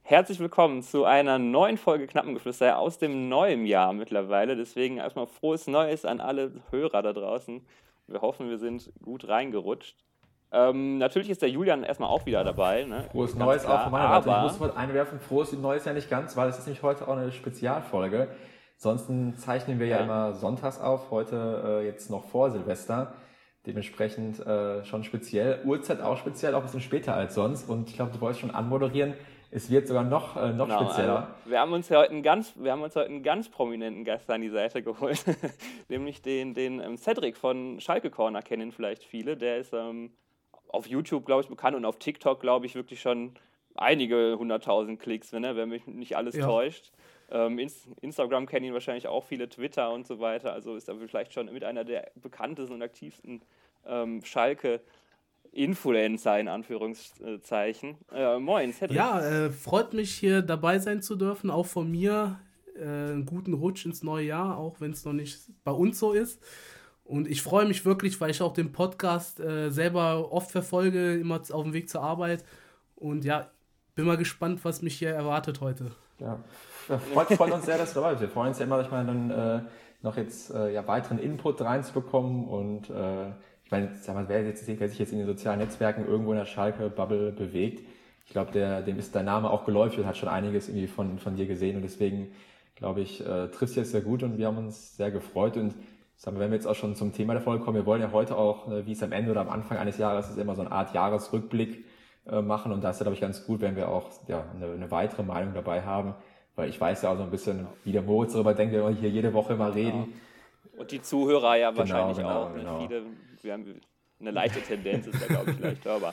Herzlich willkommen zu einer neuen Folge Knappengeflüster aus dem neuen Jahr mittlerweile. Deswegen erstmal frohes Neues an alle Hörer da draußen. Wir hoffen, wir sind gut reingerutscht. Natürlich ist der Julian erstmal auch wieder dabei. Ne? Frohes Neues auch von meiner Seite. Ich muss heute einwerfen, frohes Neues ja nicht ganz, weil es ist nämlich heute auch eine Spezialfolge. Ansonsten zeichnen wir ja immer sonntags auf, heute jetzt noch vor Silvester. Dementsprechend schon speziell. Uhrzeit auch speziell, auch ein bisschen später als sonst. Und ich glaube, du wolltest schon anmoderieren. Es wird sogar noch spezieller. Also, wir haben uns heute einen ganz prominenten Gast an die Seite geholt, nämlich den Cedric von Schalke Corner kennen vielleicht viele. Der ist auf YouTube, glaube ich, bekannt und auf TikTok, glaube ich, wirklich schon einige 100.000 Klicks, wenn mich nicht alles täuscht. Instagram kennen ihn wahrscheinlich auch viele, Twitter und so weiter. Also ist er vielleicht schon mit einer der bekanntesten und aktivsten Schalke Influencer in Anführungszeichen. Moin, Cedric. Ja, freut mich hier dabei sein zu dürfen, auch von mir. Einen guten Rutsch ins neue Jahr, auch wenn es noch nicht bei uns so ist. Und ich freue mich wirklich, weil ich auch den Podcast selber oft verfolge, immer auf dem Weg zur Arbeit. Und ja, bin mal gespannt, was mich hier erwartet heute. Ja, freut uns sehr, dass du dabei bist. Wir freuen uns ja immer, dann noch jetzt weiteren Input reinzubekommen und ich meine, wer sich jetzt in den sozialen Netzwerken irgendwo in der Schalke-Bubble bewegt, ich glaube, dem ist dein Name auch geläufig und hat schon einiges irgendwie von dir gesehen und deswegen, glaube ich, triffst du jetzt sehr gut und wir haben uns sehr gefreut und wenn wir jetzt auch schon zum Thema der Folge kommen, wir wollen ja heute auch, wie es am Ende oder am Anfang eines Jahres ist, immer so eine Art Jahresrückblick machen und da ist ja, glaube ich, ganz gut, wenn wir auch eine weitere Meinung dabei haben, weil ich weiß ja auch so ein bisschen, wie der Moritz darüber denkt, wenn wir hier jede Woche mal reden. Ja. Und die Zuhörer ja wahrscheinlich auch. Genau. Viele, wir haben eine leichte Tendenz, ist da, glaube ich, leicht hörbar.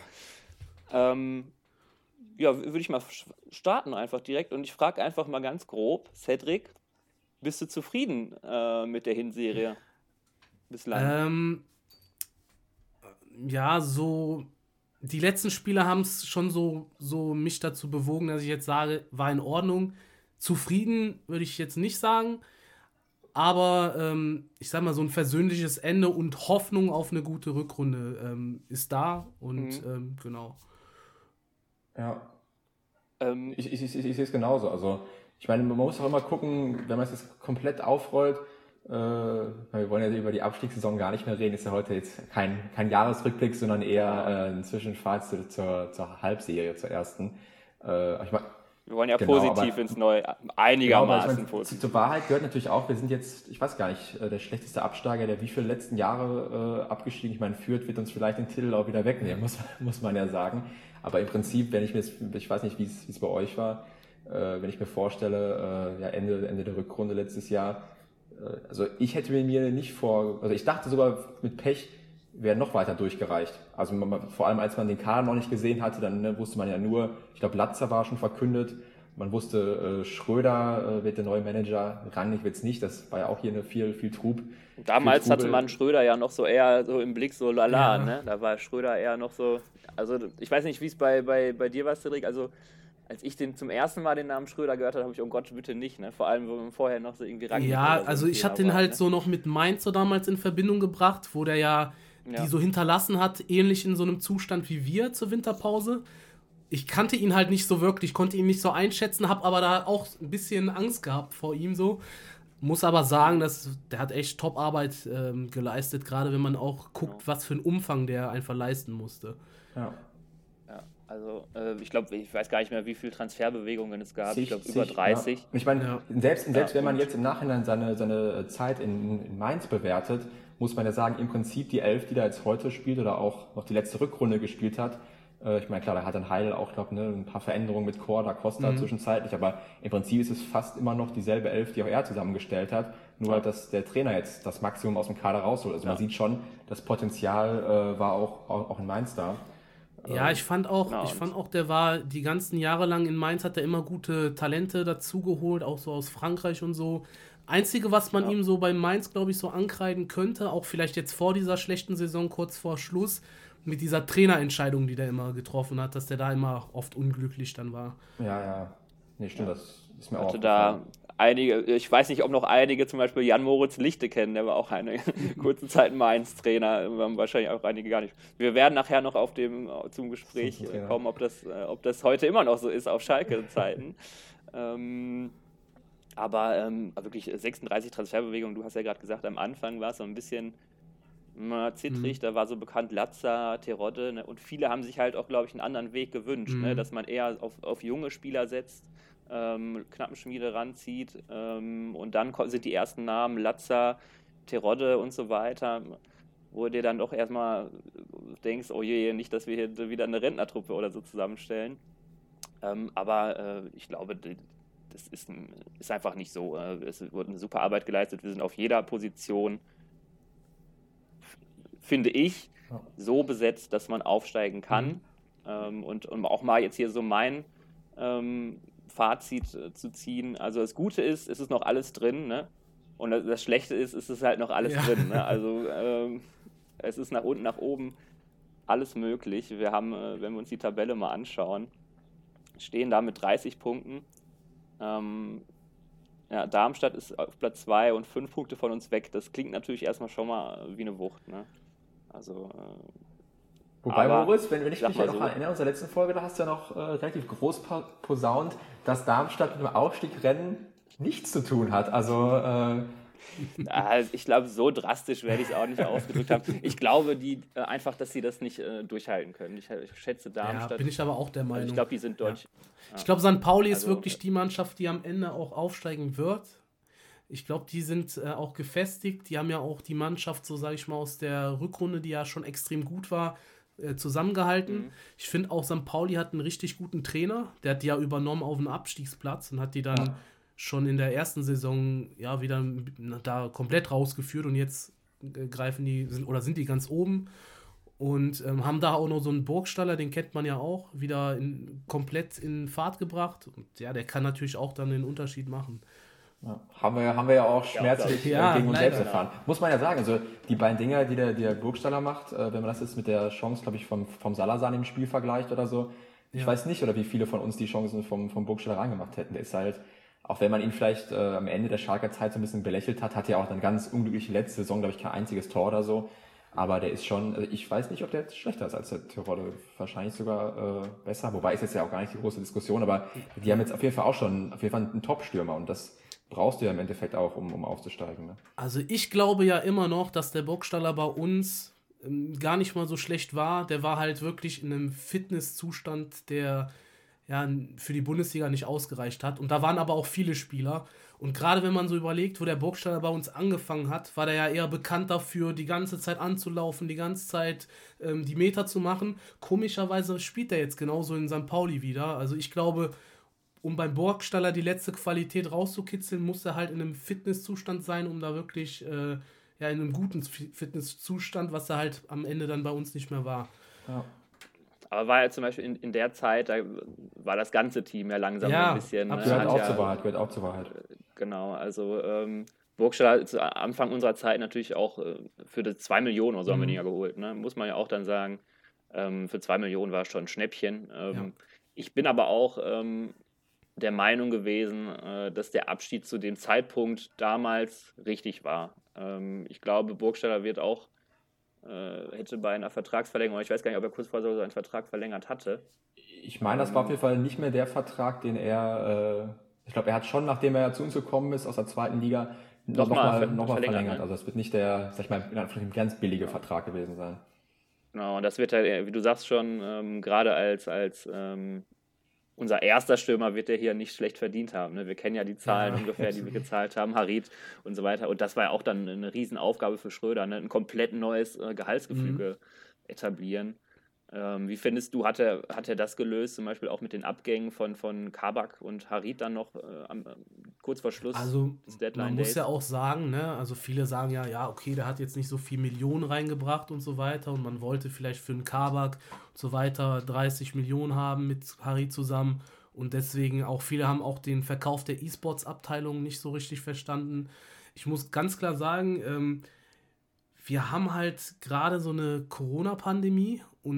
Würde ich mal starten einfach direkt und ich frage einfach mal ganz grob, Cedric, bist du zufrieden mit der Hinserie bislang? So die letzten Spiele haben es schon so mich dazu bewogen, dass ich jetzt sage, war in Ordnung. Zufrieden würde ich jetzt nicht sagen, aber ich sag mal, so ein versöhnliches Ende und Hoffnung auf eine gute Rückrunde ist da und genau. Ja, ich sehe es genauso. Also ich meine, man muss auch immer gucken, wenn man es jetzt komplett aufrollt, wir wollen ja über die Abstiegssaison gar nicht mehr reden, ist ja heute jetzt kein Jahresrückblick, sondern eher ein Zwischenfazit zur Halbserie, zur ersten. Wir wollen ja positiv ins Neue, einigermaßen positiv. Zur Wahrheit gehört natürlich auch, wir sind jetzt, ich weiß gar nicht, der schlechteste Absteiger der wie viele letzten Jahre abgestiegen. Ich meine, Fürth wird uns vielleicht den Titel auch wieder wegnehmen, muss man ja sagen. Aber im Prinzip, ich weiß nicht, wie es bei euch war, wenn ich mir vorstelle, Ende der Rückrunde letztes Jahr, also ich hätte mir nicht ich dachte sogar mit Pech wäre noch weiter durchgereicht. Also vor allem als man den Kader noch nicht gesehen hatte, dann wusste man ja nur, ich glaube Latzer war schon verkündet, man wusste Schröder wird der neue Manager, Rangnick wird's nicht, das war ja auch hier viel Trub. Damals hatte man Schröder ja noch so eher so im Blick so lala, ne? Da war Schröder eher noch so, also ich weiß nicht, wie es bei dir war, Cedric, also als ich zum ersten Mal den Namen Schröder gehört habe, habe ich, oh Gott, bitte nicht, ne? Vor allem, wo man vorher noch so irgendwie Rangnick. Ja, also ich hatte den halt so noch mit Mainz so damals in Verbindung gebracht, wo der die so hinterlassen hat, ähnlich in so einem Zustand wie wir zur Winterpause. Ich kannte ihn halt nicht so wirklich, konnte ihn nicht so einschätzen, habe aber da auch ein bisschen Angst gehabt vor ihm so. Muss aber sagen, der hat echt Top-Arbeit geleistet, gerade wenn man auch guckt, was für einen Umfang der einfach leisten musste. Ja. Also ich weiß gar nicht mehr, wie viele Transferbewegungen es gab. Ich glaube über 30. Ja. Ich meine, selbst wenn man jetzt im Nachhinein seine Zeit in Mainz bewertet, muss man ja sagen, im Prinzip die 11, die da jetzt heute spielt oder auch noch die letzte Rückrunde gespielt hat. Ich meine, klar, da hat dann Heil auch, glaube ein paar Veränderungen mit Korda, Costa zwischenzeitlich, aber im Prinzip ist es fast immer noch dieselbe 11, die auch er zusammengestellt hat, nur dass der Trainer jetzt das Maximum aus dem Kader rausholt. Also man sieht schon, das Potenzial war auch in Mainz da. Ja, ich fand auch, der war die ganzen Jahre lang in Mainz, hat er immer gute Talente dazugeholt, auch so aus Frankreich und so. Einzige, was man ihm so bei Mainz, glaube ich, so ankreiden könnte, auch vielleicht jetzt vor dieser schlechten Saison, kurz vor Schluss, mit dieser Trainerentscheidung, die der immer getroffen hat, dass der da immer oft unglücklich dann war. Ja. Nee, stimmt, das ist mir auch da einige, ich weiß nicht, ob noch einige zum Beispiel Jan-Moritz Lichte kennen, der war auch eine kurze Zeit Mainz-Trainer, wahrscheinlich auch einige gar nicht. Wir werden nachher noch zum Gespräch kommen, ob das heute immer noch so ist auf Schalke-Zeiten. Aber wirklich 36 Transferbewegungen, du hast ja gerade gesagt, am Anfang war es so ein bisschen zittrig, da war so bekannt Latza, Terodde, ne? Und viele haben sich halt auch, glaube ich, einen anderen Weg gewünscht, ne? Dass man eher auf junge Spieler setzt, Knappenschmiede ranzieht und dann sind die ersten Namen Latza, Terodde und so weiter, wo du dir dann doch erstmal denkst, oh je, nicht, dass wir hier wieder eine Rentnertruppe oder so zusammenstellen. Aber ich glaube, das ist einfach nicht so. Es wurde eine super Arbeit geleistet, wir sind auf jeder Position, finde ich, so besetzt, dass man aufsteigen kann. Und auch mal jetzt hier so mein Fazit zu ziehen. Also das Gute ist, es ist noch alles drin, ne? Und das Schlechte ist, es ist halt noch alles drin. Ne? Also es ist nach unten, nach oben alles möglich. Wir haben, wenn wir uns die Tabelle mal anschauen, stehen da mit 30 Punkten. Darmstadt ist auf Platz 2 und 5 Punkte von uns weg. Das klingt natürlich erstmal schon mal wie eine Wucht, ne? Also, wobei, Moritz, wenn ich mich ja noch erinnere, in unserer letzten Folge, da hast du ja noch relativ groß posaunt, dass Darmstadt mit dem Aufstiegrennen nichts zu tun hat. Also, ich glaube, so drastisch werde ich es auch nicht ausgedrückt haben. Ich glaube, einfach, dass sie das nicht durchhalten können. Ich schätze Darmstadt. Ja, bin ich aber auch der Meinung. Also ich glaube, die sind deutsch. Ja. Ich glaube, St. Pauli ist wirklich die Mannschaft, die am Ende auch aufsteigen wird. Ich glaube, die sind auch gefestigt. Die haben ja auch die Mannschaft, so sage ich mal, aus der Rückrunde, die ja schon extrem gut war, zusammengehalten. Ich finde auch, St. Pauli hat einen richtig guten Trainer. Der hat die ja übernommen auf dem Abstiegsplatz und hat die dann schon in der ersten Saison wieder da komplett rausgeführt. Und jetzt sind die ganz oben. Und haben da auch noch so einen Burgstaller, den kennt man ja auch, wieder komplett in Fahrt gebracht. Und ja, der kann natürlich auch dann den Unterschied machen. Ja, haben wir ja auch schmerzlich gegen uns selbst erfahren. Muss man ja sagen, also die beiden Dinger, die der Burgstaller macht, wenn man das jetzt mit der Chance, glaube ich, vom Salazar im Spiel vergleicht oder so, ich weiß nicht, oder wie viele von uns die Chancen vom Burgstaller reingemacht hätten. Der ist halt, auch wenn man ihn vielleicht am Ende der Schalker Zeit so ein bisschen belächelt hat ja auch eine ganz unglückliche letzte Saison, glaube ich, kein einziges Tor oder so. Aber der ist schon, also ich weiß nicht, ob der jetzt schlechter ist als der Terodde. Wahrscheinlich sogar besser. Wobei ist jetzt ja auch gar nicht die große Diskussion, aber die haben jetzt auf jeden Fall einen Top-Stürmer und das brauchst du ja im Endeffekt auch, um aufzusteigen. Ne? Also ich glaube ja immer noch, dass der Burgstaller bei uns gar nicht mal so schlecht war. Der war halt wirklich in einem Fitnesszustand, der für die Bundesliga nicht ausgereicht hat. Und da waren aber auch viele Spieler. Und gerade wenn man so überlegt, wo der Burgstaller bei uns angefangen hat, war der ja eher bekannt dafür, die ganze Zeit anzulaufen, die ganze Zeit die Meter zu machen. Komischerweise spielt er jetzt genauso in St. Pauli wieder. Also ich glaube, um beim Burgstaller die letzte Qualität rauszukitzeln, muss er halt in einem Fitnesszustand sein, um da wirklich in einem guten Fitnesszustand, was er halt am Ende dann bei uns nicht mehr war. Ja. Aber war ja zum Beispiel in der Zeit, da war das ganze Team ja langsam ein bisschen... Gehört auch zur Wahrheit. Genau, also Burgstaller zu Anfang unserer Zeit natürlich auch für das 2 Millionen oder so haben wir weniger geholt. Ne? Muss man ja auch dann sagen, für 2 Millionen war es schon ein Schnäppchen. Ich bin aber auch der Meinung gewesen, dass der Abschied zu dem Zeitpunkt damals richtig war. Ich glaube, Burgstaller wird auch hätte bei einer Vertragsverlängerung, ich weiß gar nicht, ob er kurz vorher so einen Vertrag verlängert hatte. Ich meine, das war auf jeden Fall nicht mehr der Vertrag, den er, ich glaube, er hat schon, nachdem er zu uns gekommen ist, aus der zweiten Liga, nochmal verlängert. Also das wird nicht der, sag ich mal, ein ganz billiger Vertrag gewesen sein. Genau, und das wird halt, wie du sagst schon, gerade als unser erster Stürmer wird der hier nicht schlecht verdient haben. Ne? Wir kennen ja die Zahlen ungefähr, die wir gezahlt haben, Harit und so weiter. Und das war ja auch dann eine Riesenaufgabe für Schröder, ne? Ein komplett neues Gehaltsgefüge etablieren. Wie findest du, hat er das gelöst, zum Beispiel auch mit den Abgängen von Kabak und Harit dann noch kurz vor Schluss des Deadline Days? Man muss ja auch sagen, ne? Also viele sagen ja, okay, der hat jetzt nicht so viel Millionen reingebracht und so weiter und man wollte vielleicht für einen Kabak und so weiter 30 Millionen haben mit Harit zusammen und deswegen auch viele haben auch den Verkauf der E-Sports-Abteilung nicht so richtig verstanden. Ich muss ganz klar sagen, wir haben halt gerade so eine Corona-Pandemie und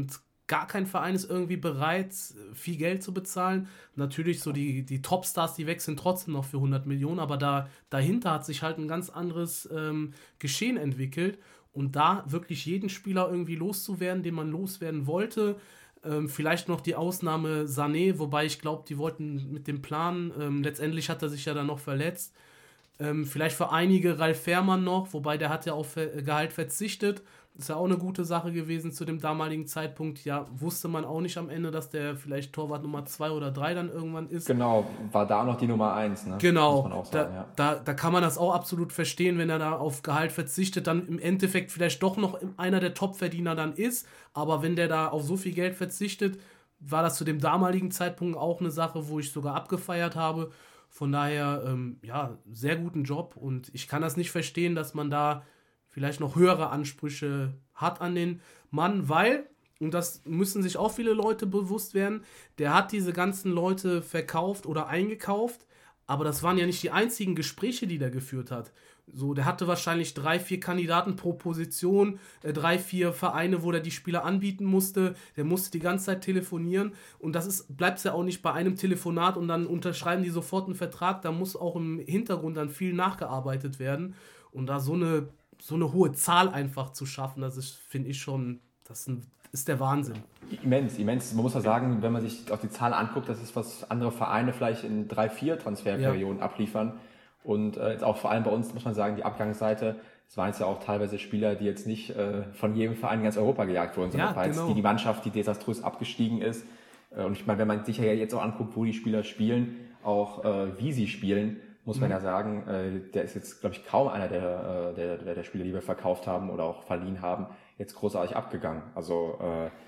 gar kein Verein ist irgendwie bereit, viel Geld zu bezahlen. Natürlich so die Topstars, die wechseln trotzdem noch für 100 Millionen, aber dahinter hat sich halt ein ganz anderes Geschehen entwickelt. Und da wirklich jeden Spieler irgendwie loszuwerden, den man loswerden wollte, vielleicht noch die Ausnahme Sané, wobei ich glaube, die wollten mit dem Plan, letztendlich hat er sich ja dann noch verletzt, vielleicht für einige Ralf Fährmann noch, wobei der hat ja auf Gehalt verzichtet. Ist ja auch eine gute Sache gewesen zu dem damaligen Zeitpunkt. Ja, wusste man auch nicht am Ende, dass der vielleicht Torwart Nummer 2 oder 3 dann irgendwann ist. Genau, war da noch die Nummer 1, ne? Genau, muss man auch sagen, da kann man das auch absolut verstehen, wenn er da auf Gehalt verzichtet, dann im Endeffekt vielleicht doch noch einer der Top-Verdiener dann ist. Aber wenn der da auf so viel Geld verzichtet, war das zu dem damaligen Zeitpunkt auch eine Sache, wo ich sogar abgefeiert habe. Von daher, sehr guten Job. Und ich kann das nicht verstehen, dass man da vielleicht noch höhere Ansprüche hat an den Mann, weil, und das müssen sich auch viele Leute bewusst werden, der hat diese ganzen Leute verkauft oder eingekauft, aber das waren ja nicht die einzigen Gespräche, die der geführt hat. So, der hatte wahrscheinlich 3, 4 Kandidaten pro Position, 3, 4 Vereine, wo der die Spieler anbieten musste. Der musste die ganze Zeit telefonieren und bleibt es ja auch nicht bei einem Telefonat und dann unterschreiben die sofort einen Vertrag. Da muss auch im Hintergrund dann viel nachgearbeitet werden und da so eine hohe Zahl einfach zu schaffen, das ist, finde ich schon, ist der Wahnsinn. Immens. Man muss ja sagen, wenn man sich auf die Zahl anguckt, das ist, was andere Vereine vielleicht in 3, 4 Transferperioden abliefern. Und jetzt auch vor allem bei uns, muss man sagen, die Abgangsseite, es waren jetzt ja auch teilweise Spieler, die jetzt nicht von jedem Verein in ganz Europa gejagt wurden, sondern genau. die Mannschaft, die desaströs abgestiegen ist. Und ich meine, wenn man sich ja jetzt auch anguckt, wo die Spieler spielen, auch wie sie spielen, muss man ja sagen, der ist jetzt, glaube ich, kaum einer der Spieler, die wir verkauft haben oder auch verliehen haben, jetzt großartig abgegangen. Also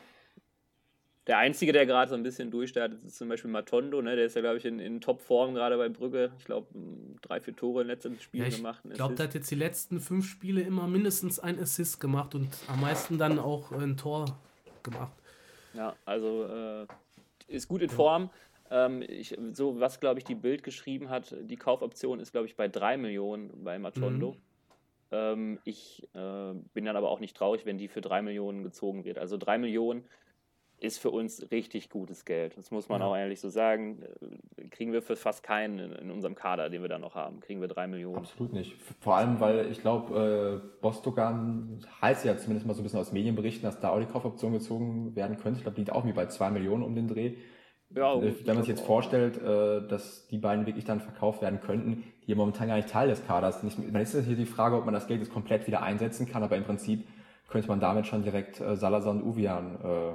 der Einzige, der gerade so ein bisschen durchstartet, ist zum Beispiel Matondo, ne? Der ist ja, glaube ich, in Topform gerade bei Brügge. Ich glaube, 3, 4 Tore in letzten Spielen gemacht. Ich glaube, der hat jetzt die letzten 5 Spiele immer mindestens einen Assist gemacht und am meisten dann auch ein Tor gemacht. Ja, also ist gut in Form. Was, glaube ich, die Bild geschrieben hat, die Kaufoption ist, glaube ich, bei 3 Millionen bei Matondo. Ich bin dann aber auch nicht traurig, wenn die für 3 Millionen gezogen wird. Also 3 Millionen ist für uns richtig gutes Geld. Das muss man auch ehrlich so sagen. Kriegen wir für fast keinen in unserem Kader, den wir da noch haben. Kriegen wir 3 Millionen. Absolut nicht. Vor allem, weil ich glaube, Bostogan heißt ja zumindest mal so ein bisschen aus Medienberichten, dass da auch die Kaufoption gezogen werden könnte. Ich glaube, die liegt auch irgendwie bei 2 Millionen um den Dreh. Ja, wenn man sich jetzt vorstellt, dass die beiden wirklich dann verkauft werden könnten, die momentan gar nicht Teil des Kaders sind. Man ist hier die Frage, ob man das Geld jetzt komplett wieder einsetzen kann, aber im Prinzip könnte man damit schon direkt Salazar und Uvian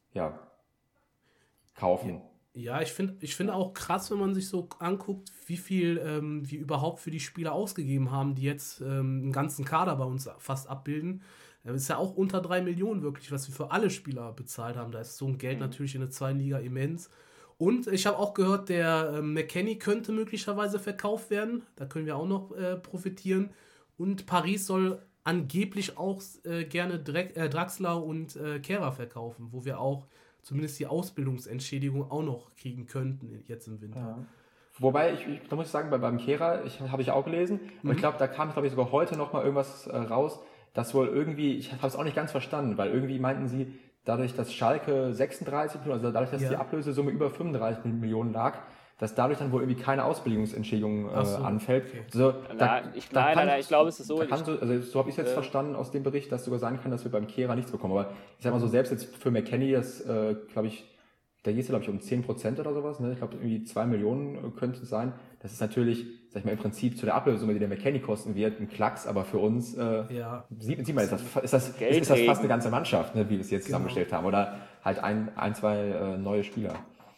kaufen. Ja, ich finde auch krass, wenn man sich so anguckt, wie viel wir überhaupt für die Spieler ausgegeben haben, die jetzt einen ganzen Kader bei uns fast abbilden. Das ist ja auch unter 3 Millionen wirklich, was wir für alle Spieler bezahlt haben. Da ist so ein Geld natürlich in der zweiten Liga immens. Und ich habe auch gehört, der McKennie könnte möglicherweise verkauft werden. Da können wir auch noch profitieren. Und Paris soll angeblich auch gerne Draxler und Kehrer verkaufen, wo wir auch zumindest die Ausbildungsentschädigung auch noch kriegen könnten jetzt im Winter. Ja. Wobei, da muss ich sagen, beim Kehrer, habe ich auch gelesen, und ich glaube, da kam sogar heute noch mal irgendwas raus, dass wohl irgendwie, ich habe es auch nicht ganz verstanden, weil irgendwie meinten sie, dadurch, dass Schalke 36 Millionen, also dadurch, dass die Ablösesumme über 35 Millionen lag, dass dadurch dann wohl irgendwie keine Ausbildungsentschädigung anfällt. Okay. Also, ich glaube, es ist so. So habe ich es jetzt verstanden aus dem Bericht, dass es sogar sein kann, dass wir beim Kehrer nichts bekommen. Aber ich sag mal so, selbst jetzt für McKennie, das glaube ich, da geht es ja, glaube ich, um 10% oder sowas. Ne? Ich glaube, irgendwie 2 Millionen könnte es sein. Das ist natürlich, sag ich mal, im Prinzip zu der Ablösesumme, die der McKennie kosten wird, ein Klacks, aber für uns sieht man, ist das fast eine ganze Mannschaft, ne, wie wir es jetzt zusammengestellt haben. Oder halt ein, zwei neue Spieler.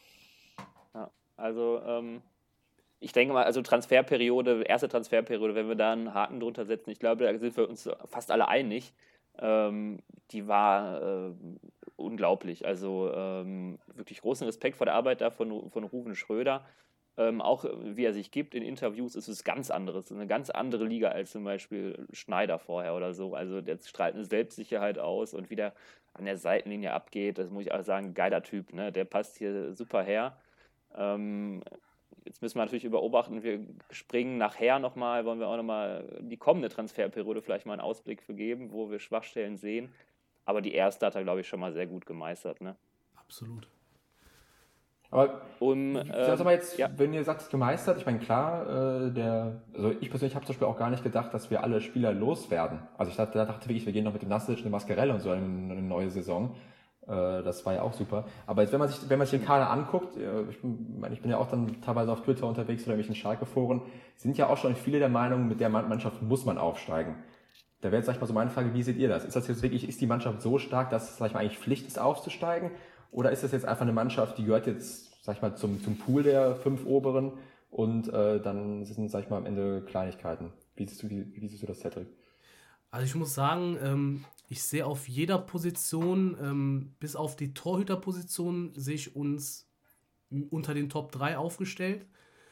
Also, ich denke mal, also erste Transferperiode, wenn wir da einen Haken drunter setzen, ich glaube, da sind wir uns fast alle einig, die war unglaublich. Also wirklich großen Respekt vor der Arbeit da von Ruven Schröder. Auch wie er sich gibt in Interviews, ist es ganz anderes, eine ganz andere Liga als zum Beispiel Schneider vorher oder so. Also der strahlt eine Selbstsicherheit aus und wie der an der Seitenlinie abgeht, das muss ich auch sagen, geiler Typ, ne? Der passt hier super her. Jetzt müssen wir natürlich beobachten, wir springen nachher nochmal, wollen wir auch nochmal die kommende Transferperiode vielleicht mal einen Ausblick für geben, wo wir Schwachstellen sehen. Aber die erste hat er, glaube ich, schon mal sehr gut gemeistert. Ne? Absolut. Aber jetzt, ja. wenn ihr sagt, gemeistert, ich meine, klar, also ich persönlich habe zum Beispiel auch gar nicht gedacht, dass wir alle Spieler loswerden. Also da dachte wirklich, wir gehen noch mit dem Nasic und dem Mascarell und so in eine neue Saison. Das war ja auch super. Aber jetzt, wenn man sich den Kader anguckt, ich bin ja auch dann teilweise auf Twitter unterwegs oder in irgendwelchen Schalke-Foren, sind ja auch schon viele der Meinung, mit der Mannschaft muss man aufsteigen. Da wäre jetzt, sag ich mal, so meine Frage, wie seht ihr das? Ist das jetzt wirklich, ist die Mannschaft so stark, dass es, sag ich mal, eigentlich Pflicht ist, aufzusteigen? Oder ist das jetzt einfach eine Mannschaft, die gehört jetzt, sag ich mal, zum Pool der 5 Oberen und dann sind, sag ich mal, am Ende Kleinigkeiten? Wie siehst du das, Cedric? Also ich muss sagen, ich sehe auf jeder Position, bis auf die Torhüterposition, sehe ich uns unter den Top 3 aufgestellt.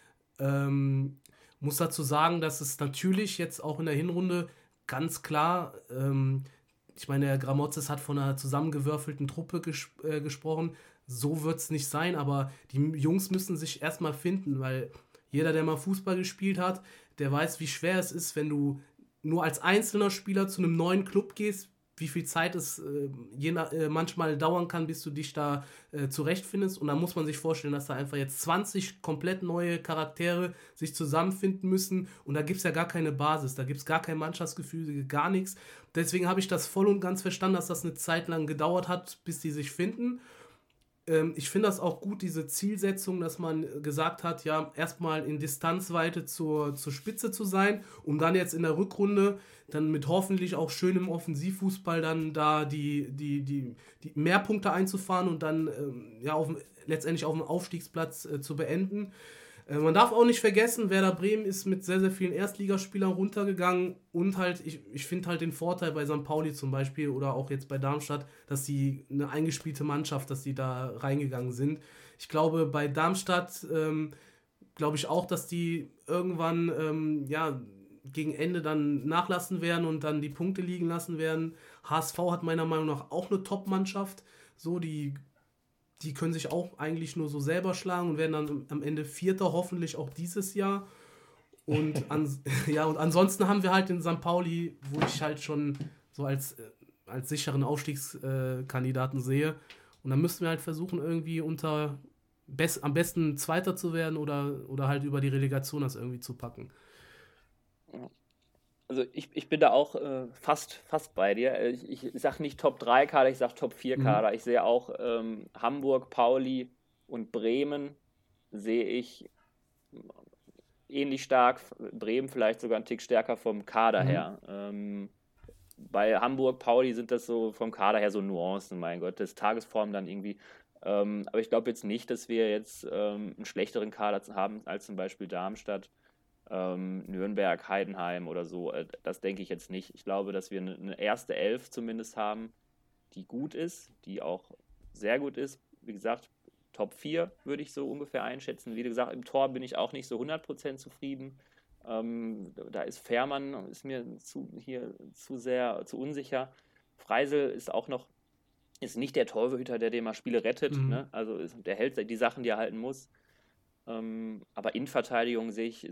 Muss dazu sagen, dass es natürlich jetzt auch in der Hinrunde ganz klar, ich meine, der Gramotzes hat von einer zusammengewürfelten Truppe gesprochen. So wird es nicht sein, aber die Jungs müssen sich erstmal finden, weil jeder, der mal Fußball gespielt hat, der weiß, wie schwer es ist, wenn du nur als einzelner Spieler zu einem neuen Club gehst, wie viel Zeit es manchmal dauern kann, bis du dich da zurechtfindest. Und da muss man sich vorstellen, dass da einfach jetzt 20 komplett neue Charaktere sich zusammenfinden müssen. Und da gibt es ja gar keine Basis, da gibt es gar kein Mannschaftsgefühl, gar nichts. Deswegen habe ich das voll und ganz verstanden, dass das eine Zeit lang gedauert hat, bis die sich finden. Ich finde das auch gut, diese Zielsetzung, dass man gesagt hat, ja, erstmal in Distanzweite zur Spitze zu sein, um dann jetzt in der Rückrunde dann mit hoffentlich auch schönem Offensivfußball dann da die Mehrpunkte einzufahren und dann letztendlich auf dem Aufstiegsplatz zu beenden. Man darf auch nicht vergessen, Werder Bremen ist mit sehr, sehr vielen Erstligaspielern runtergegangen und halt, ich finde halt den Vorteil bei St. Pauli zum Beispiel oder auch jetzt bei Darmstadt, dass die eine eingespielte Mannschaft, dass die da reingegangen sind. Ich glaube, bei Darmstadt glaube ich auch, dass die irgendwann gegen Ende dann nachlassen werden und dann die Punkte liegen lassen werden. HSV hat meiner Meinung nach auch eine Top-Mannschaft, so die können sich auch eigentlich nur so selber schlagen und werden dann am Ende Vierter, hoffentlich auch dieses Jahr. Und ansonsten haben wir halt den St. Pauli, wo ich halt schon so als sicheren Aufstiegskandidaten sehe. Und dann müssten wir halt versuchen, irgendwie am besten Zweiter zu werden oder halt über die Relegation das irgendwie zu packen. Also ich bin da auch fast bei dir. Ich sage nicht Top 3 Kader, ich sage Top 4 Kader. Ich sehe auch Hamburg, Pauli und Bremen sehe ich ähnlich stark. Bremen vielleicht sogar einen Tick stärker vom Kader her. Bei Hamburg, Pauli sind das so vom Kader her so Nuancen, mein Gott, das Tagesform dann irgendwie. Aber ich glaube jetzt nicht, dass wir jetzt einen schlechteren Kader haben als zum Beispiel Darmstadt. Nürnberg, Heidenheim oder so, das denke ich jetzt nicht. Ich glaube, dass wir eine erste Elf zumindest haben, die gut ist, die auch sehr gut ist. Wie gesagt, Top 4 würde ich so ungefähr einschätzen. Wie gesagt, im Tor bin ich auch nicht so 100% zufrieden. Da ist Fährmann, ist mir zu unsicher. Freisel ist nicht der Torhüter, der dir mal Spiele rettet. Ne? Also der hält die Sachen, die er halten muss. Aber Innenverteidigung sehe ich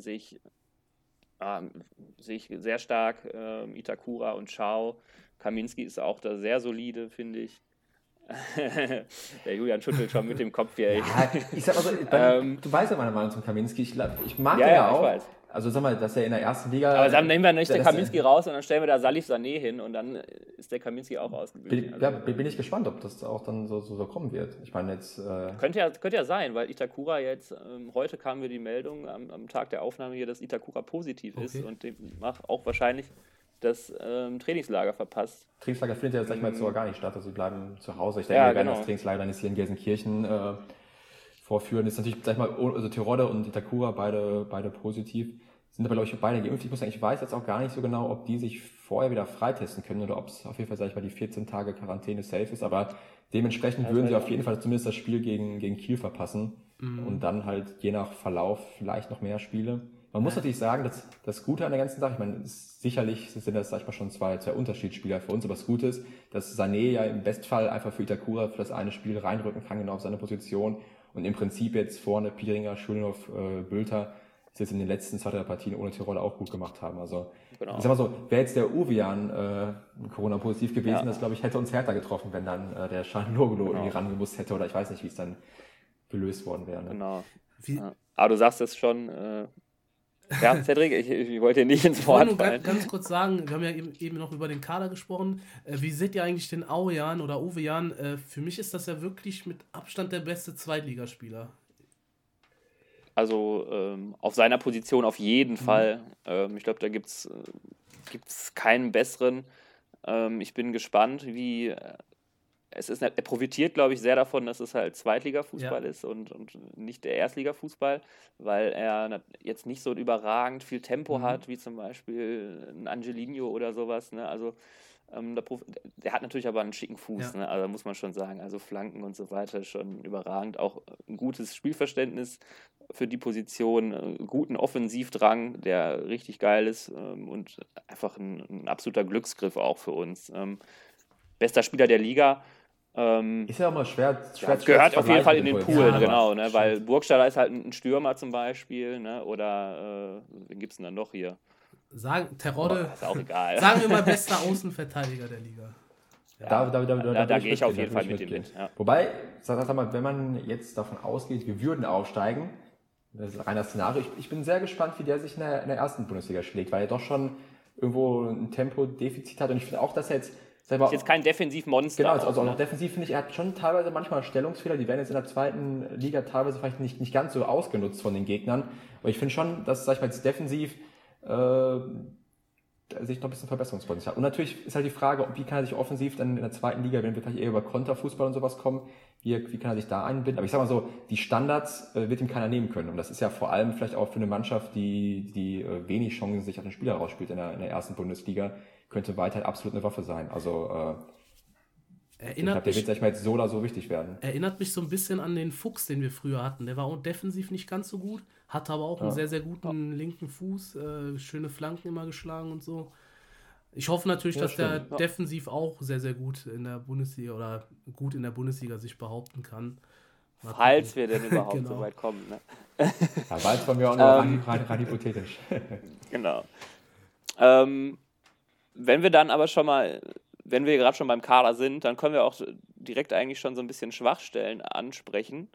sehr stark. Itakura und Schau. Kaminski ist auch da sehr solide, finde ich. Der Julian schüttelt schon mit dem Kopf hier. Ja, ich sag also, du weißt ja meine Meinung zum Kaminski. Ich mag den ja auch. Ich weiß. Also sag mal, dass er in der ersten Liga... Aber dann nehmen wir nicht den Kaminski raus und dann stellen wir da Salif Sané hin und dann ist der Kaminski auch ausgebildet. Bin ich gespannt, ob das auch dann so kommen wird. Ich meine jetzt... Könnte ja sein, weil Itakura jetzt... heute kam mir die Meldung am Tag der Aufnahme hier, dass Itakura positiv ist und dem auch wahrscheinlich das Trainingslager verpasst. Trainingslager findet ja, sag ich mal, jetzt sogar gar nicht statt. Also sie bleiben zu Hause. Ich denke, wir werden das Trainingslager dann jetzt hier in Gelsenkirchen vorführen. Das ist natürlich, sag ich mal, also Terodde und Itakura beide positiv. Sind aber, glaube ich, beide geimpft. Ich weiß jetzt auch gar nicht so genau, ob die sich vorher wieder freitesten können oder ob es auf jeden Fall, sag ich mal, die 14 Tage Quarantäne safe ist. Aber dementsprechend würden sie auf jeden Fall zumindest das Spiel gegen Kiel verpassen. Und dann halt je nach Verlauf vielleicht noch mehr Spiele. Man muss natürlich sagen, dass das Gute an der ganzen Sache, ich meine, sicherlich sind das, sag ich mal, schon zwei Unterschiedsspieler für uns, aber das Gute ist, dass Sané ja im Bestfall einfach für Itakura für das eine Spiel reinrücken kann, genau auf seine Position und im Prinzip jetzt vorne Pieringer, Schulenhoff, Bülter sie jetzt in den letzten 2-3 Partien ohne Tiroler auch gut gemacht haben. Also Genau. ich sag mal so, wäre jetzt der Uwejan Corona-positiv gewesen, das glaube ich hätte uns härter getroffen, wenn dann der Çalhanoğlu irgendwie rangemusst hätte oder ich weiß nicht, wie es dann gelöst worden wäre. Ne? Genau. Aber du sagst es schon, ja, Cedric, ich wollte nicht ins Wort fallen. Ich wollte nur ganz kurz sagen, wir haben ja eben noch über den Kader gesprochen. Wie seht ihr eigentlich den Aujan oder Uwejan? Für mich ist das ja wirklich mit Abstand der beste Zweitligaspieler. Also auf seiner Position auf jeden Fall. Ich glaube, da gibt's keinen besseren. Ich bin gespannt, wie er profitiert, glaube ich, sehr davon, dass es halt Zweitliga-Fußball ist und nicht der Erstliga-Fußball, weil er jetzt nicht so überragend viel Tempo hat, wie zum Beispiel ein Angelino oder sowas. Ne? Also der hat natürlich aber einen schicken Fuß, ne? Also muss man schon sagen. Also Flanken und so weiter schon überragend. Auch ein gutes Spielverständnis für die Position, guten Offensivdrang, der richtig geil ist und einfach ein absoluter Glücksgriff auch für uns. Bester Spieler der Liga. Ist ja auch mal schwer gehört auf jeden Fall in den Pool, genau, ne? Weil Burgstaller ist halt ein Stürmer zum Beispiel, ne? Oder wen gibt es denn dann noch hier? Terodde, ist auch egal. Sagen wir mal bester Außenverteidiger der Liga. Ja, da gehe ich auf jeden Fall mit dem mit. Ja. Wobei, sag mal, wenn man jetzt davon ausgeht, wir würden aufsteigen, das ist ein reiner Szenario, ich bin sehr gespannt, wie der sich in der ersten Bundesliga schlägt, weil er doch schon irgendwo ein Tempodefizit hat und ich finde auch, dass er jetzt ist jetzt kein Defensivmonster. Genau, also auch noch defensiv finde ich, er hat schon teilweise manchmal Stellungsfehler, die werden jetzt in der zweiten Liga teilweise vielleicht nicht ganz so ausgenutzt von den Gegnern, aber ich finde schon, dass, sag ich mal, jetzt defensiv sich noch ein bisschen Verbesserungspotenzial. Und natürlich ist halt die Frage, wie kann er sich offensiv dann in der zweiten Liga, wenn wir vielleicht eher über Konterfußball und sowas kommen, wie kann er sich da einbinden? Aber ich sag mal so, die Standards wird ihm keiner nehmen können. Und das ist ja vor allem vielleicht auch für eine Mannschaft, die wenig Chancen sich auf den Spieler rausspielt in der ersten Bundesliga, könnte weiterhin absolut eine Waffe sein. Also ich glaube, der wird, sag ich mal, jetzt so oder so wichtig werden. Erinnert mich so ein bisschen an den Fuchs, den wir früher hatten. Der war auch defensiv nicht ganz so gut, hatte aber auch einen sehr, sehr guten linken Fuß, schöne Flanken immer geschlagen und so. Ich hoffe natürlich, dass der defensiv auch sehr, sehr gut in der Bundesliga oder gut in der Bundesliga sich behaupten kann. Falls wir denn überhaupt so weit kommen. Ne? Ja, war jetzt von mir auch noch rein hypothetisch. Genau. Wenn wir dann aber schon mal, wenn wir gerade schon beim Kader sind, dann können wir auch direkt eigentlich schon so ein bisschen Schwachstellen ansprechen.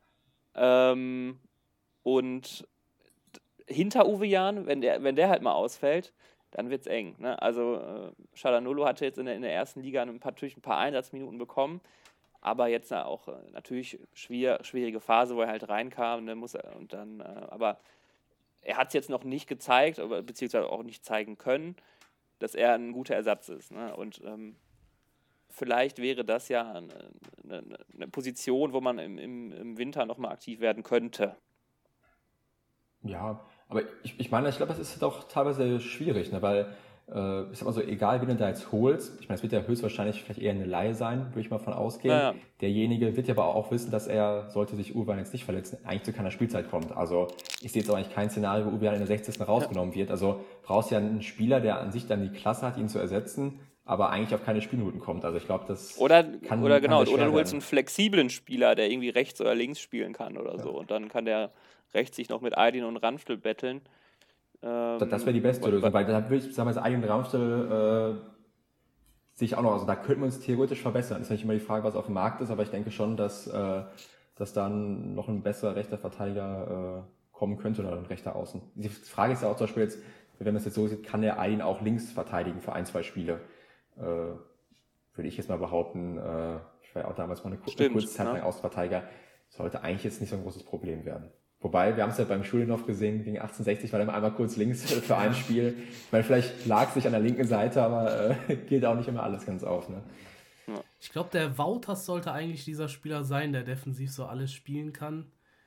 Und hinter Uwejan, wenn der halt mal ausfällt, dann wird's eng. Ne? Also Çalhanoğlu hatte jetzt in der ersten Liga natürlich ein paar Einsatzminuten bekommen, aber jetzt auch natürlich schwierige Phase, wo er halt reinkam, ne, aber er hat es jetzt noch nicht gezeigt, beziehungsweise auch nicht zeigen können, dass er ein guter Ersatz ist. Ne? Und vielleicht wäre das ja eine Position, wo man im Winter nochmal aktiv werden könnte. Ja, aber ich meine, ich glaube, das ist doch teilweise schwierig, ne? Weil ich sag mal so, egal wie du da jetzt holst, ich meine, es wird ja höchstwahrscheinlich vielleicht eher eine Leihe sein, würde ich mal von ausgehen. Ja. Derjenige wird ja aber auch wissen, dass er, sollte sich Uwejan jetzt nicht verletzen, eigentlich zu keiner Spielzeit kommt. Also ich sehe jetzt auch eigentlich kein Szenario, wo Uwejan in der 60. rausgenommen wird. Also brauchst ja einen Spieler, der an sich dann die Klasse hat, ihn zu ersetzen, aber eigentlich auf keine Spielminuten kommt. Also ich glaube, das oder du holst einen flexiblen Spieler, der irgendwie rechts oder links spielen kann oder so. Und dann kann der rechts sich noch mit Aydin und Ramstel betteln. Das wäre die beste Lösung, weil da würde ich sagen, Aydin und Ramstel sehe ich auch noch, also da könnten wir uns theoretisch verbessern. Ist nicht immer die Frage, was auf dem Markt ist, aber ich denke schon, dass dann noch ein besserer rechter Verteidiger kommen könnte oder ein rechter Außen. Die Frage ist ja auch zum Beispiel jetzt, wenn man es jetzt so sieht, kann der Aydin auch links verteidigen für 1-2 Spiele? Würde ich jetzt mal behaupten, ich war ja auch damals mal eine kurze Zeit lang Außenverteidiger, sollte eigentlich jetzt nicht so ein großes Problem werden. Wobei, wir haben es ja beim Schulinov gesehen, gegen 1860 war er einmal kurz links für ein Spiel. Ich meine, vielleicht lag es sich an der linken Seite, aber gilt auch nicht immer alles ganz auf. Ne? Ich glaube, der Wouters sollte eigentlich dieser Spieler sein, der defensiv so alles spielen kann.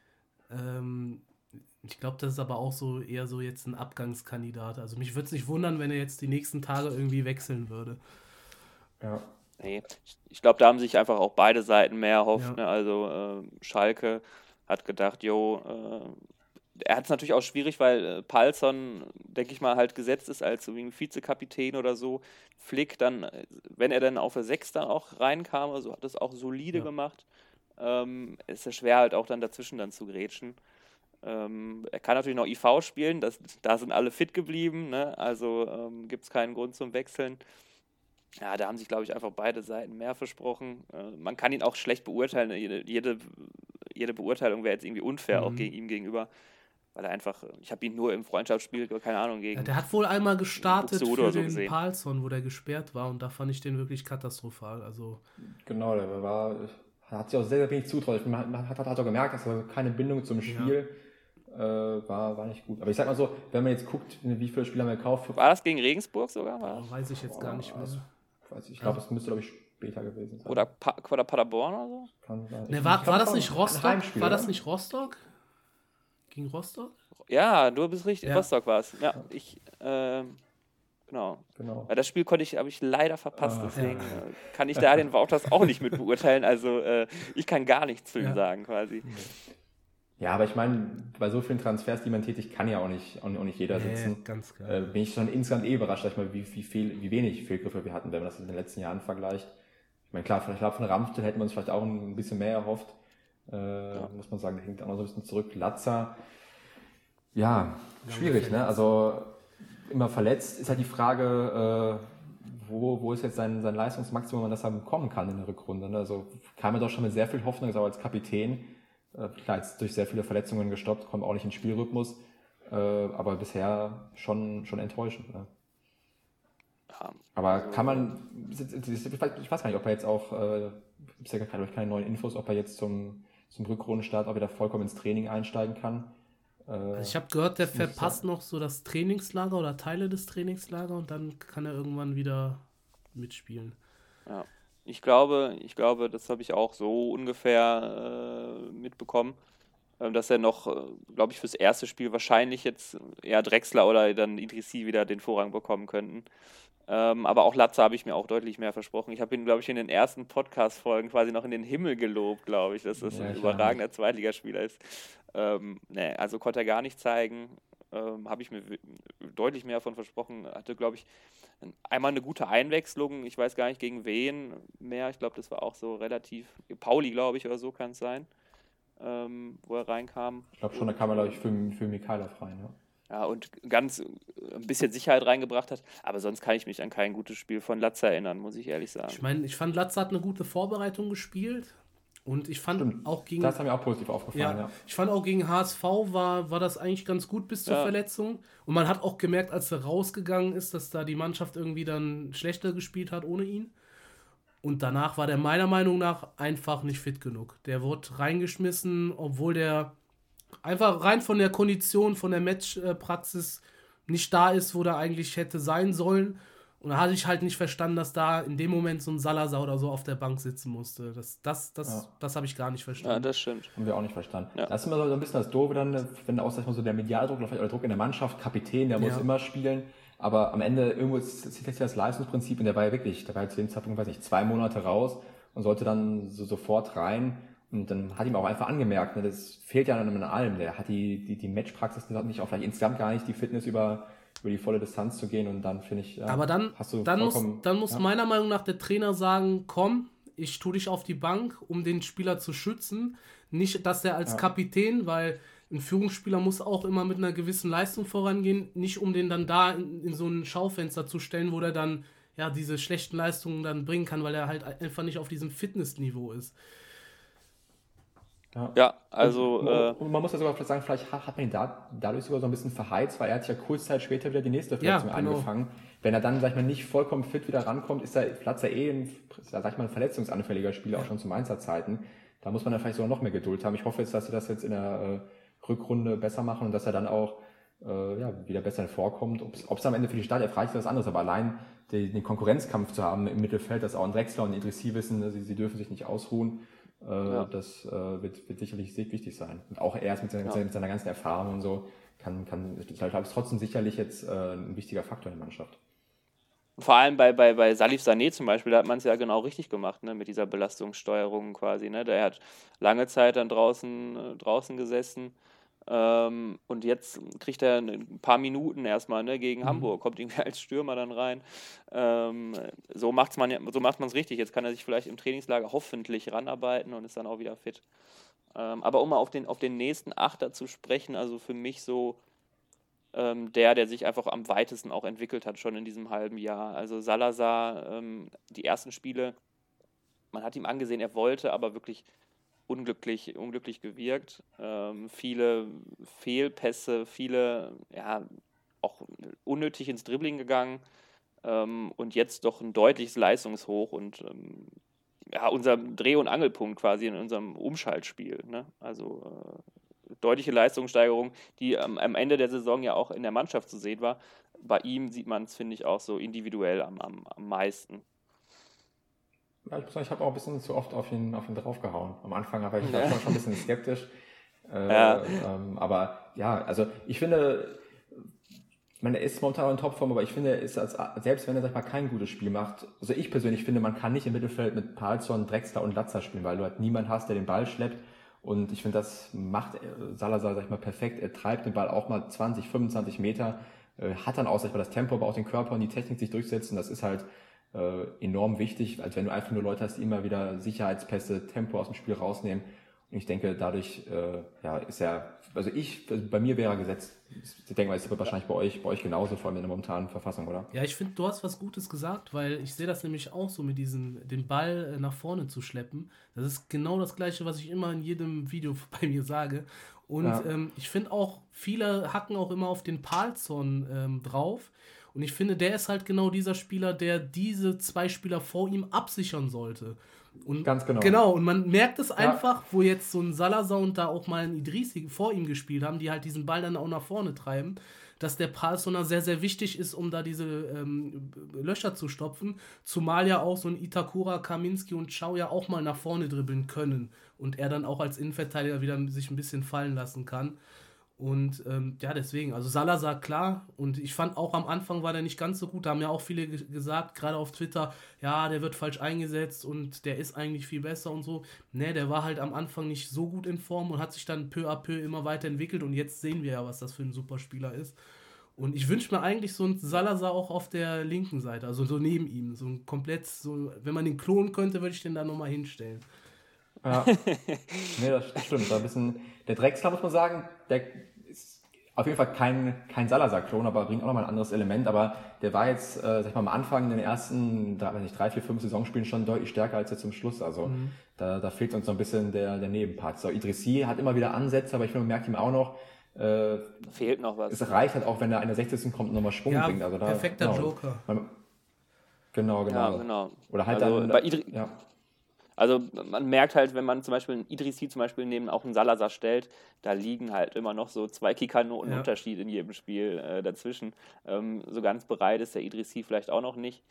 Ich glaube, das ist aber auch so eher so jetzt ein Abgangskandidat. Also mich würde es nicht wundern, wenn er jetzt die nächsten Tage irgendwie wechseln würde. Ja. Nee, ich glaube, da haben sich einfach auch beide Seiten mehr erhofft. Ja. Ne? Also Schalke hat gedacht, er hat es natürlich auch schwierig, weil Palsson, denke ich mal, halt gesetzt ist als so wie ein Vizekapitän oder so. Flick dann, wenn er dann auf der 6 dann auch reinkam, also hat es auch solide gemacht. Ist ja schwer halt auch dann dazwischen dann zu grätschen. Er kann natürlich noch IV spielen, da sind alle fit geblieben, ne? Also gibt es keinen Grund zum Wechseln. Ja, da haben sich, glaube ich, einfach beide Seiten mehr versprochen. Man kann ihn auch schlecht beurteilen. Jede Beurteilung wäre jetzt irgendwie unfair auch ihm gegenüber, weil er einfach, ich habe ihn nur im Freundschaftsspiel, keine Ahnung, gegen... Ja, der hat wohl einmal gestartet für den gesehen. Palsson, wo der gesperrt war, und da fand ich den wirklich katastrophal. Also genau, hat sich auch sehr, sehr wenig zutraut. Man hat auch gemerkt, dass er keine Bindung zum Spiel war nicht gut. Aber ich sag mal so, wenn man jetzt guckt, wie viele Spieler man kauft... War das gegen Regensburg sogar? Weiß ich jetzt gar nicht mehr. Ich glaube, es müsste, später gewesen sein. Oder Paderborn oder so? Kann sein. Ne, war das nicht Rostock? War das nicht Rostock? Gegen Rostock? Ja, du bist richtig. Ja. Rostock war es. Ja, genau. Weil das Spiel habe ich leider verpasst, deswegen kann ich da den Wouters auch nicht mit beurteilen. Also ich kann gar nichts zu ihm sagen quasi. Ja, aber ich meine, bei so vielen Transfers, die man tätigt, kann ja auch nicht jeder sitzen. Ganz klar. Bin ich schon insgesamt überrascht, sag ich mal, wie wenig Fehlgriffe wir hatten, wenn man das in den letzten Jahren vergleicht. Ich meine, klar, ich glaube, von Ramstel hätten wir uns vielleicht auch ein bisschen mehr erhofft. Muss man sagen, der hängt auch noch so ein bisschen zurück. Latza, schwierig, ne? Also immer verletzt. Ist halt die Frage, wo ist jetzt sein Leistungsmaximum, wenn man das dann bekommen kann in der Rückrunde. Ne? Also kam er doch schon mit sehr viel Hoffnung, ist auch als Kapitän. Klar, jetzt durch sehr viele Verletzungen gestoppt, kommt auch nicht in den Spielrhythmus, aber bisher schon enttäuschend. Ne? Ja, aber kann man, ich weiß gar nicht, ob er jetzt auch, bisher keine neuen Infos, ob er jetzt zum Rückrundenstart auch wieder vollkommen ins Training einsteigen kann. Also ich habe gehört, der verpasst noch so das Trainingslager oder Teile des Trainingslagers, und dann kann er irgendwann wieder mitspielen. Ja. Ich glaube, das habe ich auch so ungefähr mitbekommen, dass er noch, glaube ich, fürs erste Spiel wahrscheinlich jetzt eher Drexler oder dann Idrissi wieder den Vorrang bekommen könnten. Aber auch Latza habe ich mir auch deutlich mehr versprochen. Ich habe ihn, glaube ich, in den ersten Podcast-Folgen quasi noch in den Himmel gelobt, glaube ich, dass das ein überragender Zweitligaspieler ist. Also konnte er gar nicht zeigen. Habe ich mir deutlich mehr davon versprochen. Hatte, glaube ich, einmal eine gute Einwechslung. Ich weiß gar nicht, gegen wen mehr. Ich glaube, das war auch so relativ... Pauli, glaube ich, oder so kann es sein, wo er reinkam. Ich glaube schon, da kam er, glaube ich, für Mikhailov rein, ja. Ja, und ganz ein bisschen Sicherheit reingebracht hat. Aber sonst kann ich mich an kein gutes Spiel von Latza erinnern, muss ich ehrlich sagen. Ich meine, ich fand, Latza hat eine gute Vorbereitung gespielt. Und ich fand auch gegen... Das hat mir auch positiv aufgefallen, ja. Ich fand auch gegen HSV war das eigentlich ganz gut bis zur Verletzung. Und man hat auch gemerkt, als er rausgegangen ist, dass da die Mannschaft irgendwie dann schlechter gespielt hat ohne ihn. Und danach war der meiner Meinung nach einfach nicht fit genug. Der wurde reingeschmissen, obwohl der einfach rein von der Kondition, von der Matchpraxis nicht da ist, wo der eigentlich hätte sein sollen. Und da hatte ich halt nicht verstanden, dass da in dem Moment so ein Salazar oder so auf der Bank sitzen musste. Das habe ich gar nicht verstanden. Ja, das stimmt. Haben wir auch nicht verstanden. Ja. Das ist immer so ein bisschen das Doofe dann, wenn auch, sag ich mal, so der Medialdruck oder der Druck in der Mannschaft, Kapitän, der muss immer spielen. Aber am Ende irgendwo ist das Leistungsprinzip, und der war ja zu dem Zeitpunkt, 2 Monate raus und sollte dann sofort rein. Und dann hat ihm auch einfach angemerkt, ne, das fehlt ja an allem. Der hat die Matchpraxis nicht, auch vielleicht insgesamt gar nicht die Fitness über die volle Distanz zu gehen, und dann finde ich, aber dann muss meiner Meinung nach der Trainer sagen, komm, ich tue dich auf die Bank, um den Spieler zu schützen. Nicht, dass er als Kapitän, weil ein Führungsspieler muss auch immer mit einer gewissen Leistung vorangehen, nicht um den dann da in so ein Schaufenster zu stellen, wo der dann diese schlechten Leistungen dann bringen kann, weil er halt einfach nicht auf diesem Fitnessniveau ist. Ja, also... Und man muss ja sogar sagen, vielleicht hat man ihn dadurch sogar so ein bisschen verheizt, weil er hat ja kurz Zeit später wieder die nächste Verletzung angefangen. Wenn er dann, sag ich mal, nicht vollkommen fit wieder rankommt, ist der Platz ja ein verletzungsanfälliger Spieler, auch schon zu Mainzer Zeiten. Da muss man dann vielleicht sogar noch mehr Geduld haben. Ich hoffe jetzt, dass sie das jetzt in der Rückrunde besser machen und dass er dann auch wieder besser vorkommt. Ob es am Ende für die Startelf reicht, ist was anderes, aber allein den Konkurrenzkampf zu haben im Mittelfeld, dass auch ein Drexler und ein Idrissi wissen, sie dürfen sich nicht ausruhen. Das wird sicherlich sehr wichtig sein. Und auch er mit seiner ganzen Erfahrung und so ich glaube, ist trotzdem sicherlich jetzt ein wichtiger Faktor in der Mannschaft. Vor allem bei Salif Sané zum Beispiel, da hat man es ja genau richtig gemacht, ne, mit dieser Belastungssteuerung quasi. Ne? Der hat lange Zeit dann draußen gesessen. Und jetzt kriegt er ein paar Minuten erstmal, ne, gegen Hamburg, kommt irgendwie als Stürmer dann rein. So macht man es richtig. Jetzt kann er sich vielleicht im Trainingslager hoffentlich ranarbeiten und ist dann auch wieder fit. Aber um mal auf den nächsten Achter zu sprechen, also für mich so der sich einfach am weitesten auch entwickelt hat, schon in diesem halben Jahr. Also Salazar, die ersten Spiele, man hat ihm angesehen, er wollte, aber wirklich unglücklich gewirkt. Viele Fehlpässe, viele, auch unnötig ins Dribbling gegangen. Und jetzt doch ein deutliches Leistungshoch und unser Dreh- und Angelpunkt quasi in unserem Umschaltspiel. Ne? Also deutliche Leistungssteigerung, die am Ende der Saison ja auch in der Mannschaft zu sehen war. Bei ihm sieht man es, finde ich, auch so individuell am meisten. Ja, ich muss sagen, ich habe auch ein bisschen zu oft auf ihn draufgehauen. Am Anfang war ich schon ein bisschen skeptisch. Aber ja, also ich finde, er ist momentan in Topform, aber ich finde, er ist selbst wenn er, sag ich mal, kein gutes Spiel macht, also ich persönlich finde, man kann nicht im Mittelfeld mit Palsson, Drexler und Latza spielen, weil du halt niemanden hast, der den Ball schleppt. Und ich finde, das macht Salazar, sag ich mal, perfekt. Er treibt den Ball auch mal 20, 25 Meter, hat dann auch, sag ich mal, das Tempo, aber auch den Körper und die Technik sich durchsetzen. Das ist halt enorm wichtig, als wenn du einfach nur Leute hast, die immer wieder Sicherheitspässe, Tempo aus dem Spiel rausnehmen. Und ich denke, dadurch ist er, bei mir wäre er gesetzt. Ich denke mal, es wird wahrscheinlich bei euch genauso, vor allem in der momentanen Verfassung, oder? Ja, ich finde, du hast was Gutes gesagt, weil ich sehe das nämlich auch so mit den Ball nach vorne zu schleppen. Das ist genau das Gleiche, was ich immer in jedem Video bei mir sage. Und ich finde auch, viele hacken auch immer auf den Palsson drauf. Und ich finde, der ist halt genau dieser Spieler, der diese zwei Spieler vor ihm absichern sollte. Und ganz genau. Genau, und man merkt es einfach, wo jetzt so ein Salazar und da auch mal ein Idrissi vor ihm gespielt haben, die halt diesen Ball dann auch nach vorne treiben, dass der Palssoner sehr, sehr wichtig ist, um da diese Löcher zu stopfen. Zumal ja auch so ein Itakura, Kaminski und Schau ja auch mal nach vorne dribbeln können und er dann auch als Innenverteidiger wieder sich ein bisschen fallen lassen kann. Und deswegen, also Salazar, klar, und ich fand auch am Anfang war der nicht ganz so gut, da haben ja auch viele gesagt, gerade auf Twitter, ja, der wird falsch eingesetzt und der ist eigentlich viel besser und so. Ne, der war halt am Anfang nicht so gut in Form und hat sich dann peu à peu immer weiterentwickelt und jetzt sehen wir ja, was das für ein Superspieler ist. Und ich wünsche mir eigentlich so einen Salazar auch auf der linken Seite, also so neben ihm, so ein komplett, so, wenn man den klonen könnte, würde ich den da nochmal hinstellen. Ja, nee, das stimmt. Da ein bisschen, der Drexler, muss man sagen, der ist auf jeden Fall kein Salazar-Klon, aber bringt auch nochmal ein anderes Element. Aber der war jetzt, sag ich mal, am Anfang in den ersten 3, 4, 5 Saisonspielen schon deutlich stärker als jetzt zum Schluss. Also da fehlt uns so ein bisschen der Nebenpart. So, Idrissi hat immer wieder Ansätze, aber ich finde, man merkt ihm auch noch, fehlt noch was. Es reicht halt auch, wenn er in der 60. kommt und nochmal Schwung bringt. Also da, perfekter Joker. Genau. Ja, genau. Oder halt also dann... Also man merkt halt, wenn man zum Beispiel einen Idrissi zum Beispiel neben auch einen Salazar stellt, da liegen halt immer noch so 2 Kickernoten Unterschied in jedem Spiel dazwischen. So ganz bereit ist der Idrissi vielleicht auch noch nicht.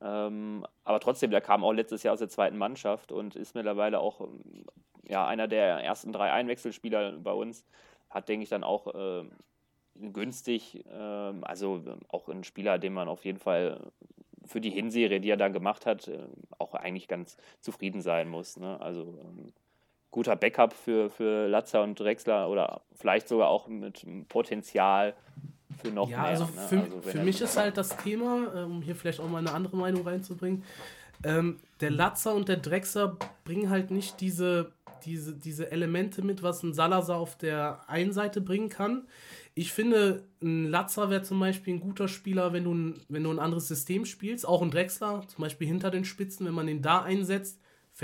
Aber trotzdem, der kam auch letztes Jahr aus der zweiten Mannschaft und ist mittlerweile auch einer der ersten 3 Einwechselspieler bei uns. Hat, denke ich, dann auch günstig, also auch ein Spieler, den man auf jeden Fall für die Hinserie, die er dann gemacht hat, auch eigentlich ganz zufrieden sein muss. Ne? Also guter Backup für Latza und Drexler oder vielleicht sogar auch mit Potenzial für noch mehr. Also für mich ist halt das Thema, um hier vielleicht auch mal eine andere Meinung reinzubringen, der Latza und der Drexler bringen halt nicht diese Elemente mit, was ein Salazar auf der einen Seite bringen kann. Ich finde, ein Latza wäre zum Beispiel ein guter Spieler, wenn du ein anderes System spielst. Auch ein Drexler, zum Beispiel hinter den Spitzen, wenn man den da einsetzt,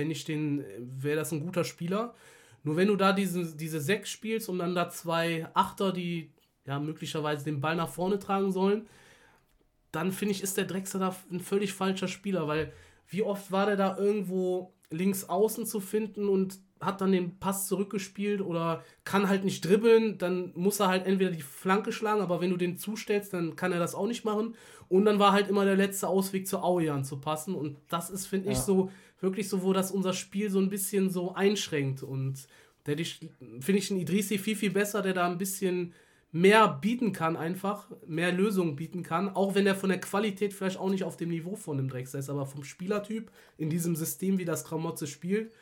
wäre das ein guter Spieler. Nur wenn du da diese 6 spielst und dann da 2 Achter, die ja möglicherweise den Ball nach vorne tragen sollen, dann finde ich, ist der Drexler da ein völlig falscher Spieler, weil wie oft war der da irgendwo links außen zu finden und hat dann den Pass zurückgespielt oder kann halt nicht dribbeln, dann muss er halt entweder die Flanke schlagen, aber wenn du den zustellst, dann kann er das auch nicht machen. Und dann war halt immer der letzte Ausweg zu Aujan zu passen und das ist, finde ich, so wirklich so, wo das unser Spiel so ein bisschen so einschränkt und finde ich einen Idrissi viel, viel besser, der da ein bisschen mehr bieten kann einfach, mehr Lösungen bieten kann, auch wenn er von der Qualität vielleicht auch nicht auf dem Niveau von dem Drexler ist, aber vom Spielertyp in diesem System, wie das Gramozze spielt,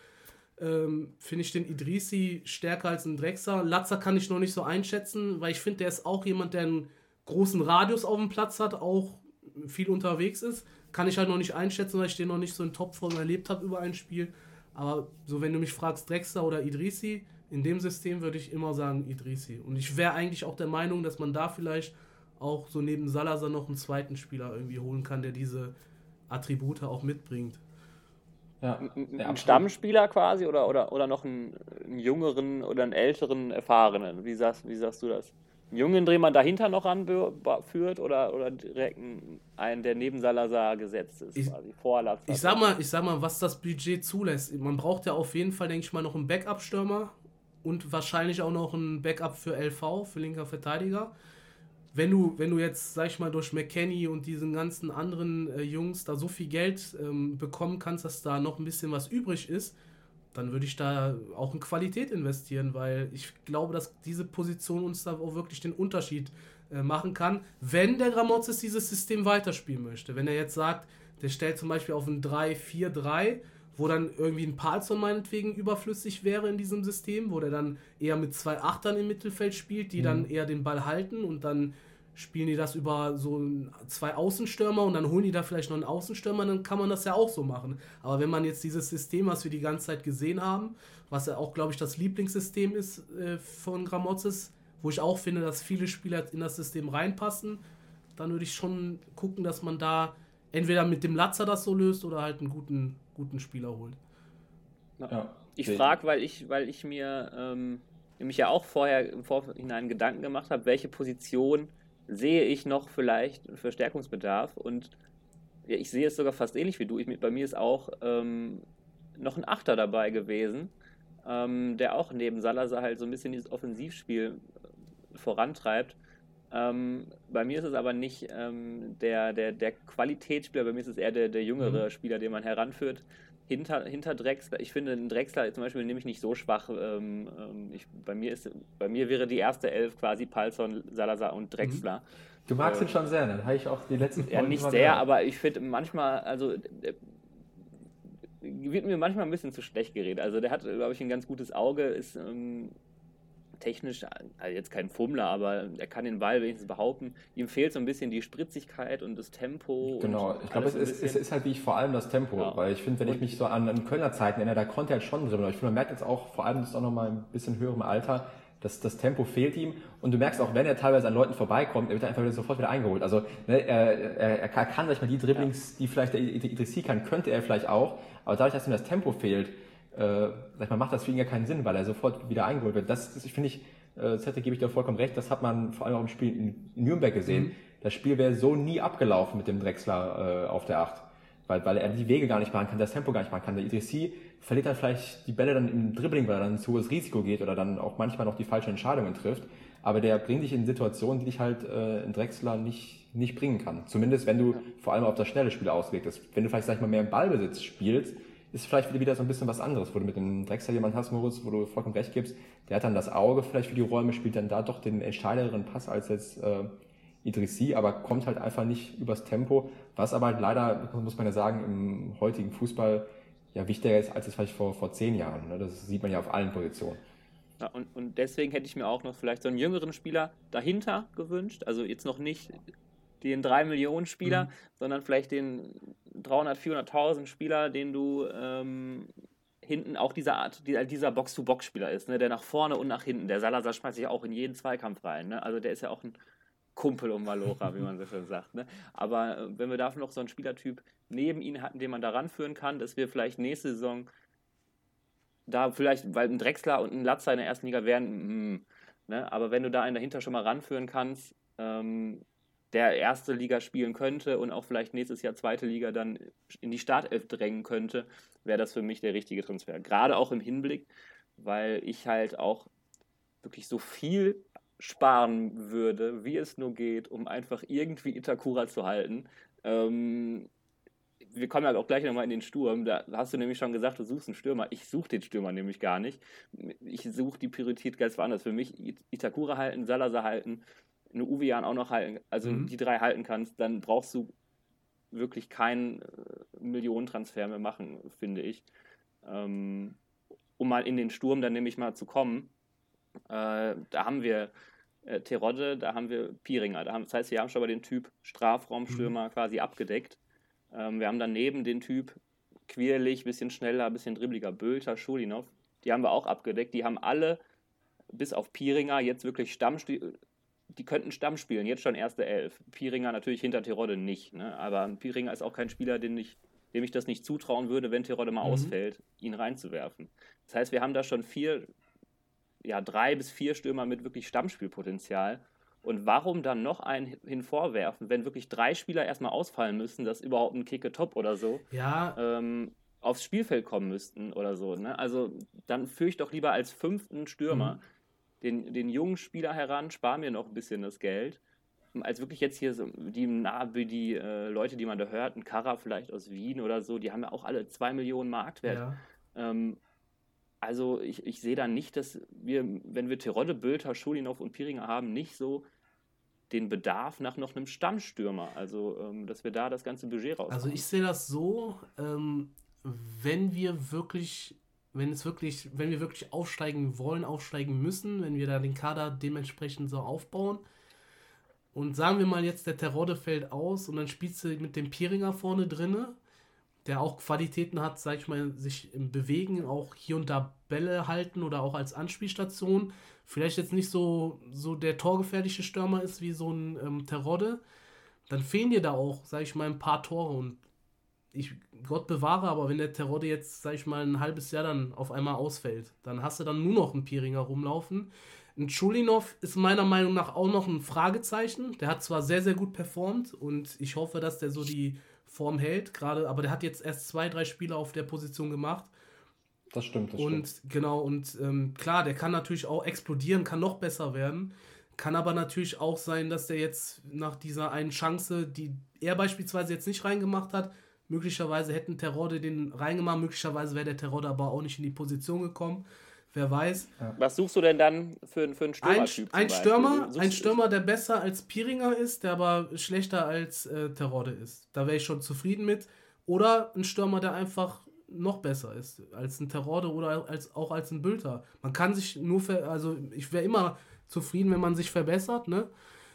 finde ich den Idrissi stärker als ein Drexler. Latza kann ich noch nicht so einschätzen, weil ich finde, der ist auch jemand, der einen großen Radius auf dem Platz hat, auch viel unterwegs ist. Kann ich halt noch nicht einschätzen, weil ich den noch nicht so in Topform erlebt habe über ein Spiel. Aber so, wenn du mich fragst, Drexler oder Idrissi, In dem System würde ich immer sagen Idrissi. Und ich wäre eigentlich auch der Meinung, dass man da vielleicht auch so neben Salazar noch einen zweiten Spieler irgendwie holen kann, der diese Attribute auch mitbringt. Ja, ein Stammspieler quasi oder noch einen jüngeren oder einen älteren, erfahrenen? Wie sagst du das? Einen Jungen, den man dahinter noch ranführt oder direkt einen, der neben Salazar gesetzt ist, quasi vor Lazar? Ich sag mal, was das Budget zulässt. Man braucht ja auf jeden Fall, denke ich mal, noch einen Backup-Stürmer und wahrscheinlich auch noch ein Backup für LV, für linker Verteidiger. Wenn du jetzt, sag ich mal, durch McKennie und diesen ganzen anderen Jungs da so viel Geld bekommen kannst, dass da noch ein bisschen was übrig ist, dann würde ich da auch in Qualität investieren, weil ich glaube, dass diese Position uns da auch wirklich den Unterschied machen kann, wenn der Gramotzes dieses System weiterspielen möchte. Wenn er jetzt sagt, der stellt zum Beispiel auf ein 3-4-3, wo dann irgendwie ein Palsson meinetwegen überflüssig wäre in diesem System, wo der dann eher mit 2 Achtern im Mittelfeld spielt, die dann eher den Ball halten und dann spielen die das über so 2 Außenstürmer und dann holen die da vielleicht noch einen Außenstürmer, dann kann man das ja auch so machen. Aber wenn man jetzt dieses System, was wir die ganze Zeit gesehen haben, was ja auch, glaube ich, das Lieblingssystem ist von Gramotzes, wo ich auch finde, dass viele Spieler in das System reinpassen, dann würde ich schon gucken, dass man da entweder mit dem Latzer das so löst oder halt einen guten Spieler holt. Ja. Ich frage, weil ich mir nämlich ja auch vorher im Vorhinein Gedanken gemacht habe, welche Position sehe ich noch vielleicht Verstärkungsbedarf, und ja, ich sehe es sogar fast ähnlich wie du. Bei mir ist auch noch ein Achter dabei gewesen, der auch neben Salazar halt so ein bisschen dieses Offensivspiel vorantreibt. Bei mir ist es aber nicht der Qualitätsspieler, bei mir ist es eher der jüngere Spieler, den man heranführt. Hinter Drexler. Ich finde, einen Drexler zum Beispiel nehme ich nicht so schwach. Bei mir wäre die erste Elf quasi Palsson, Salazar und Drexler. Du magst ihn schon sehr, ne? Habe ich auch die letzten Folgen. Ja, nicht sehr, gehört. Aber ich finde manchmal, also wird mir manchmal ein bisschen zu schlecht geredet. Also der hat, glaube ich, ein ganz gutes Auge, ist technisch, also jetzt kein Fummler, aber er kann den Ball wenigstens behaupten. Ihm fehlt so ein bisschen die Spritzigkeit und das Tempo. Genau, ich glaube, es ist halt wie ich vor allem das Tempo, ja. Weil ich finde, wenn ich mich so an Kölner Zeiten erinnere, da konnte er halt schon drin. Ich finde, man merkt jetzt auch, vor allem ist auch noch mal ein bisschen höherem Alter, dass das Tempo fehlt ihm, und du merkst auch, wenn er teilweise an Leuten vorbeikommt, er wird einfach sofort wieder eingeholt. Also ne, er kann, sag ich mal, die Dribblings, die vielleicht der Idrissi kann, könnte er vielleicht auch, aber dadurch, dass ihm das Tempo fehlt, sag ich mal, macht das für ihn ja keinen Sinn, weil er sofort wieder eingeholt wird. Das finde ich, Zette, gebe ich dir vollkommen recht, das hat man vor allem auch im Spiel in Nürnberg gesehen. Das Spiel wäre so nie abgelaufen mit dem Drexler auf der 8, weil er die Wege gar nicht machen kann, das Tempo gar nicht machen kann. Der Idrissi verliert dann vielleicht die Bälle dann im Dribbling, weil er dann zu hohes Risiko geht oder dann auch manchmal noch die falschen Entscheidungen trifft. Aber der bringt dich in Situationen, die dich halt ein Drexler nicht bringen kann. Zumindest, wenn du vor allem auf das schnelle Spiel ausgelegt bist. Wenn du vielleicht, sag ich mal, mehr im Ballbesitz spielst, ist vielleicht wieder so ein bisschen was anderes, wo du mit dem Drexler jemanden hast, Moritz, wo du vollkommen recht gibst, der hat dann das Auge vielleicht für die Räume, spielt dann da doch den entscheidenderen Pass als jetzt Idrissi, aber kommt halt einfach nicht übers Tempo, was aber halt leider, muss man ja sagen, im heutigen Fußball ja wichtiger ist als es vielleicht vor 10 Jahren. Ne? Das sieht man ja auf allen Positionen. Ja, und deswegen hätte ich mir auch noch vielleicht so einen jüngeren Spieler dahinter gewünscht, also jetzt noch nicht den 3 Millionen Spieler, sondern vielleicht den 300.000, 400.000 Spieler, den du hinten auch dieser Box-to-Box-Spieler ist, ne, der nach vorne und nach hinten. Der Salazar schmeißt sich auch in jeden Zweikampf rein. Ne? Also der ist ja auch ein Kumpel um Malocha, wie man so schön sagt. Ne? Aber wenn wir dafür noch so einen Spielertyp neben ihn hatten, den man da ranführen kann, dass wir vielleicht nächste Saison da vielleicht, weil ein Drexler und ein Latzer in der ersten Liga wären, ne? Aber wenn du da einen dahinter schon mal ranführen kannst, der erste Liga spielen könnte und auch vielleicht nächstes Jahr zweite Liga dann in die Startelf drängen könnte, wäre das für mich der richtige Transfer. Gerade auch im Hinblick, weil ich halt auch wirklich so viel sparen würde, wie es nur geht, um einfach irgendwie Itakura zu halten. Wir kommen ja auch gleich nochmal in den Sturm. Da hast du nämlich schon gesagt, du suchst einen Stürmer. Ich suche den Stürmer nämlich gar nicht. Ich suche die Priorität ganz woanders. Für mich Itakura halten, Salazar halten, eine Uwejan auch noch halten, also die 3 halten kannst, dann brauchst du wirklich keinen Millionentransfer mehr machen, finde ich. Um mal in den Sturm dann nämlich mal zu kommen, da haben wir Terodde, da haben wir Piringer. Das heißt, wir haben schon mal den Typ Strafraumstürmer quasi abgedeckt. Wir haben daneben den Typ quirlig, bisschen schneller, bisschen dribbliger, Bülter, Schulinov. die haben wir auch abgedeckt. Die haben alle, bis auf Pieringer, jetzt wirklich die könnten Stamm spielen, jetzt schon erste Elf. Pieringer natürlich hinter Terodde nicht, ne? Aber Pieringer ist auch kein Spieler, dem ich das nicht zutrauen würde, wenn Terodde mal ausfällt, ihn reinzuwerfen. Das heißt, wir haben da schon 3 bis 4 Stürmer mit wirklich Stammspielpotenzial. Und warum dann noch einen hinvorwerfen, wenn wirklich 3 Spieler erstmal ausfallen müssen, dass überhaupt ein Kicke-Top oder so aufs Spielfeld kommen müssten oder so, ne? Also dann führe ich doch lieber als 5. Stürmer den jungen Spieler heran, spare mir noch ein bisschen das Geld, als wirklich jetzt hier so die Leute, die man da hört, ein Karra vielleicht aus Wien oder so, die haben ja auch alle 2 Millionen Marktwert. Ja. Also ich sehe da nicht, dass wir, wenn wir Terodde, Bülter, Schulinov und Pieringer haben, nicht so den Bedarf nach noch einem Stammstürmer. Also dass wir da das ganze Budget raushauen. Also ich sehe das so, wenn wir wirklich aufsteigen wollen, aufsteigen müssen, wenn wir da den Kader dementsprechend so aufbauen und sagen wir mal jetzt, der Terodde fällt aus und dann spielst du mit dem Pieringer vorne drinne, der auch Qualitäten hat, sag ich mal, sich im Bewegen, auch hier und da Bälle halten oder auch als Anspielstation, vielleicht jetzt nicht so der torgefährliche Stürmer ist wie so ein Terodde, dann fehlen dir da auch, sag ich mal, ein paar Tore und Gott bewahre, aber wenn der Terodde jetzt, sag ich mal, ein halbes Jahr dann auf einmal ausfällt, dann hast du dann nur noch einen Pieringer rumlaufen. Ein Schulinov ist meiner Meinung nach auch noch ein Fragezeichen. Der hat zwar sehr, sehr gut performt und ich hoffe, dass der so die Form hält, gerade, aber der hat jetzt erst 2, 3 Spiele auf der Position gemacht. Das stimmt. Genau, und klar, der kann natürlich auch explodieren, kann noch besser werden. Kann aber natürlich auch sein, dass der jetzt nach dieser einen Chance, die er beispielsweise jetzt nicht reingemacht hat, möglicherweise hätten Terodde den reingemacht, möglicherweise wäre der Terodde aber auch nicht in die Position gekommen. Wer weiß. Ja. Was suchst du denn dann für einen Stürmertyp? Ein Stürmer, der besser als Pieringer ist, der aber schlechter als Terodde ist. Da wäre ich schon zufrieden mit. Oder ein Stürmer, der einfach noch besser ist als ein Terodde oder auch als ein Bülter. Man kann sich ich wäre immer zufrieden, wenn man sich verbessert, ne?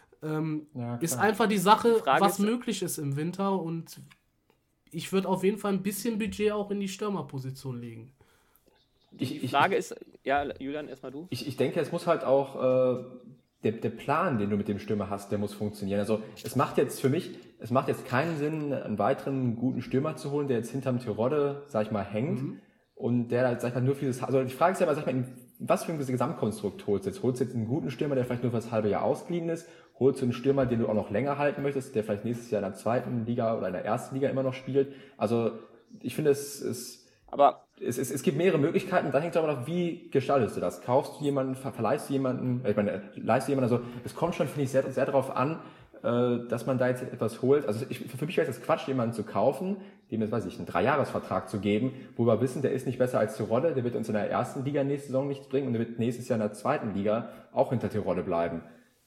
Ist einfach die Sache, was möglich ist im Winter und ich würde auf jeden Fall ein bisschen Budget auch in die Stürmerposition legen. Die Frage ist, ja, Julian, erstmal du. Ich denke, es muss halt auch der Plan, den du mit dem Stürmer hast, der muss funktionieren. Also es macht jetzt keinen Sinn, einen weiteren guten Stürmer zu holen, der jetzt hinterm Terodde, sag ich mal, hängt und der, sag ich mal, nur für das. Also die Frage ist ja immer, sag ich mal, was für ein Gesamtkonstrukt holst du jetzt? Holst du jetzt einen guten Stürmer, der vielleicht nur für das halbe Jahr ausgeliehen ist? Holst du einen Stürmer, den du auch noch länger halten möchtest, der vielleicht nächstes Jahr in der 2. Liga oder in der 1. Liga immer noch spielt? Also ich finde, es gibt mehrere Möglichkeiten, dann hängt es aber noch, wie gestaltest du das? Kaufst du jemanden, verleihst du jemanden, leistest du jemanden, also es kommt schon, finde ich, sehr, sehr darauf an, dass man da jetzt etwas holt. Also für mich wäre es Quatsch, jemanden zu kaufen, dem jetzt, weiß ich, einen 3-Jahres-Vertrag zu geben, wo wir wissen, der ist nicht besser als Terodde, der wird uns in der 1. Liga nächste Saison nichts bringen und der wird nächstes Jahr in der 2. Liga auch hinter Terodde bleiben.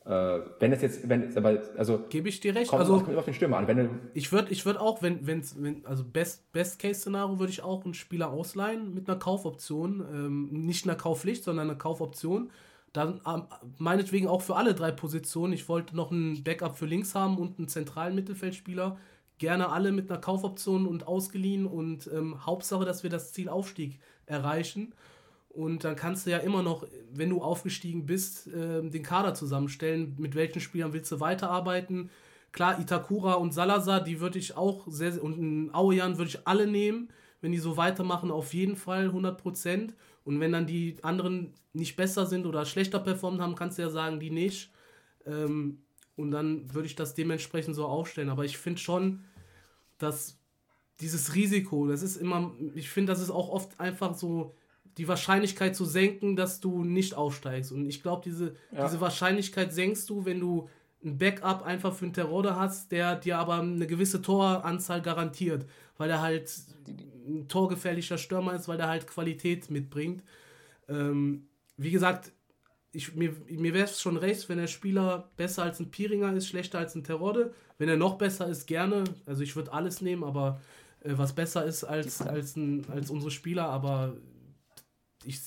Gebe ich dir recht. Kommt auf den Stürmer an. Ich würde auch, also Best-Case-Szenario würde ich auch einen Spieler ausleihen mit einer Kaufoption, nicht einer Kaufpflicht, sondern einer Kaufoption. Dann meinetwegen auch für alle 3 Positionen. Ich wollte noch einen Backup für links haben und einen zentralen Mittelfeldspieler. Gerne alle mit einer Kaufoption und ausgeliehen und Hauptsache, dass wir das Ziel Aufstieg erreichen. Und dann kannst du ja immer noch, wenn du aufgestiegen bist, den Kader zusammenstellen. Mit welchen Spielern willst du weiterarbeiten? Klar, Itakura und Salazar, die würde ich auch und Auejan würde ich alle nehmen. Wenn die so weitermachen, auf jeden Fall 100%. Und wenn dann die anderen nicht besser sind oder schlechter performt haben, kannst du ja sagen, die nicht. Und dann würde ich das dementsprechend so aufstellen. Aber ich finde schon, dass dieses Risiko, ich finde, das ist auch oft einfach so, die Wahrscheinlichkeit zu senken, dass du nicht aufsteigst. Und ich glaube, diese Wahrscheinlichkeit senkst du, wenn du ein Backup einfach für einen Terodde hast, der dir aber eine gewisse Toranzahl garantiert, weil er halt ein torgefährlicher Stürmer ist, weil er halt Qualität mitbringt. Wie gesagt, mir wäre es schon recht, wenn der Spieler besser als ein Pieringer ist, schlechter als ein Terodde. Wenn er noch besser ist, gerne. Also ich würde alles nehmen, aber was besser ist als unsere Spieler, aber ich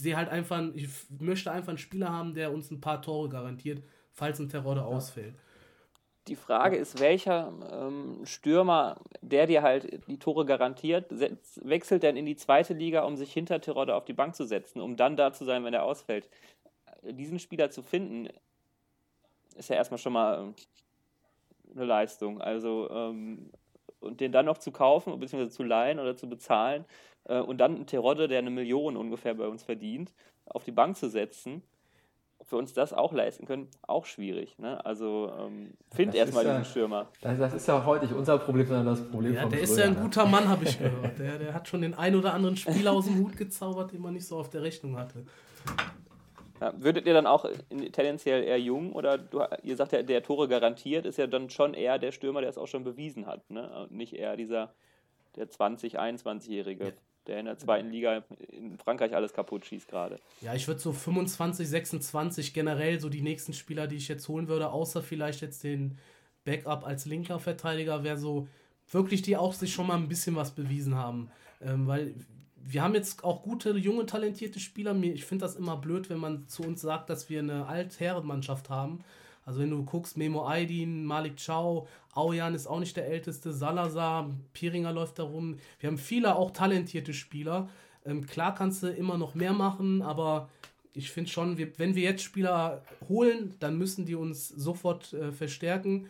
möchte einfach einen Spieler haben, der uns ein paar Tore garantiert, falls ein Terodde ausfällt. Die Frage ist, welcher Stürmer, der dir halt die Tore garantiert, wechselt denn in die zweite Liga, um sich hinter Terodde auf die Bank zu setzen, um dann da zu sein, wenn er ausfällt. Diesen Spieler zu finden, ist ja erstmal schon mal eine Leistung. Also, und den dann noch zu kaufen, beziehungsweise zu leihen oder zu bezahlen und dann einen Terodde, der 1 Million ungefähr bei uns verdient, auf die Bank zu setzen, für uns das auch leisten können, auch schwierig. Ne? Also find erstmal diesen Stürmer. Das ist ja heute nicht unser Problem, sondern das Problem von der ist ja ein guter Mann, habe ich gehört. Der hat schon den ein oder anderen Spieler aus dem Hut gezaubert, den man nicht so auf der Rechnung hatte. Ja, würdet ihr dann auch tendenziell eher jung oder ihr sagt ja, der Tore garantiert ist ja dann schon eher der Stürmer, der es auch schon bewiesen hat, ne? Und nicht eher der 20-, 21-Jährige, ja, der in der zweiten Liga in Frankreich alles kaputt schießt gerade. Ja, ich würde so 25, 26 generell so die nächsten Spieler, die ich jetzt holen würde, außer vielleicht jetzt den Backup als linker Verteidiger, wäre so wirklich die auch sich schon mal ein bisschen was bewiesen haben, weil wir haben jetzt auch gute, junge, talentierte Spieler. Ich finde das immer blöd, wenn man zu uns sagt, dass wir eine Altherrenmannschaft haben. Also wenn du guckst, Memo Aydin, Malik Chow, Aujan ist auch nicht der Älteste, Salazar, Piringer läuft da rum. Wir haben viele auch talentierte Spieler. Klar kannst du immer noch mehr machen, aber ich finde schon, wenn wir jetzt Spieler holen, dann müssen die uns sofort verstärken.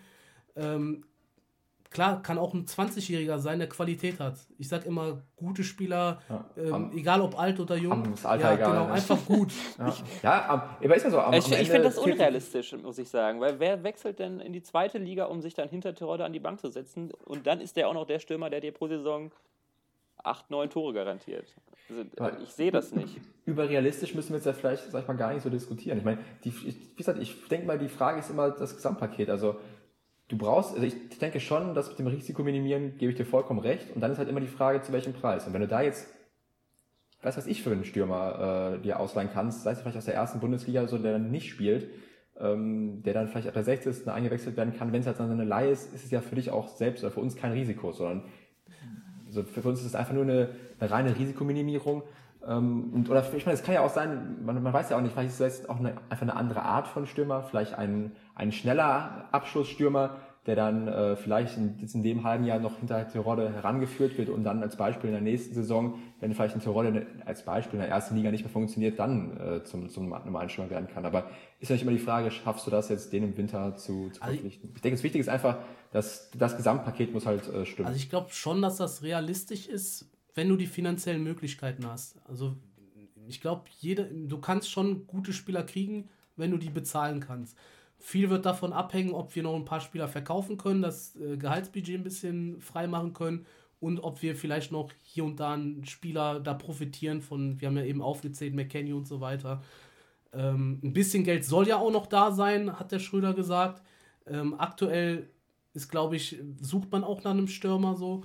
Klar, kann auch ein 20-Jähriger sein, der Qualität hat. Ich sag immer, gute Spieler, egal ob alt oder jung. Das Alter egal, genau, einfach gut. Aber ist ja so. Ich finde das unrealistisch, muss ich sagen, weil wer wechselt denn in die zweite Liga, um sich dann hinter Terodde an die Bank zu setzen? Und dann ist der auch noch der Stürmer, der dir pro Saison 8, 9 Tore garantiert. Also, ich sehe das nicht. Über realistisch müssen wir jetzt ja vielleicht, sag ich mal, gar nicht so diskutieren. Ich meine, ich denke mal, die Frage ist immer das Gesamtpaket. Also du brauchst, also ich denke schon, dass mit dem Risiko minimieren, gebe ich dir vollkommen recht. Und dann ist halt immer die Frage, zu welchem Preis. Und wenn du da jetzt, was ich für einen Stürmer dir ausleihen kannst, sei es vielleicht aus der ersten Bundesliga, so der dann nicht spielt, der dann vielleicht ab der 60. eingewechselt werden kann, wenn es halt dann eine Leihe ist, ist es ja für dich auch selbst oder für uns kein Risiko, sondern also für uns ist es einfach nur eine reine Risikominimierung. Oder ich meine, es kann ja auch sein, man weiß ja auch nicht, vielleicht ist es auch einfach eine andere Art von Stürmer, vielleicht ein schneller Abschussstürmer, der dann vielleicht in dem halben Jahr noch hinter Terodde herangeführt wird und dann als Beispiel in der nächsten Saison, wenn vielleicht ein Terodde als Beispiel in der ersten Liga nicht mehr funktioniert, dann zum normalen Stürmer werden kann. Aber ist ja nicht immer die Frage, schaffst du das jetzt, den im Winter zu verpflichten? Ich denke, das Wichtige ist einfach, dass das Gesamtpaket muss halt stimmen. Also ich glaube schon, dass das realistisch ist, wenn du die finanziellen Möglichkeiten hast. Also ich glaube, du kannst schon gute Spieler kriegen, wenn du die bezahlen kannst. Viel wird davon abhängen, ob wir noch ein paar Spieler verkaufen können, das Gehaltsbudget ein bisschen frei machen können und ob wir vielleicht noch hier und da einen Spieler da profitieren von, wir haben ja eben aufgezählt, McKennie und so weiter. Ein bisschen Geld soll ja auch noch da sein, hat der Schröder gesagt. Aktuell ist, glaube ich, sucht man auch nach einem Stürmer so.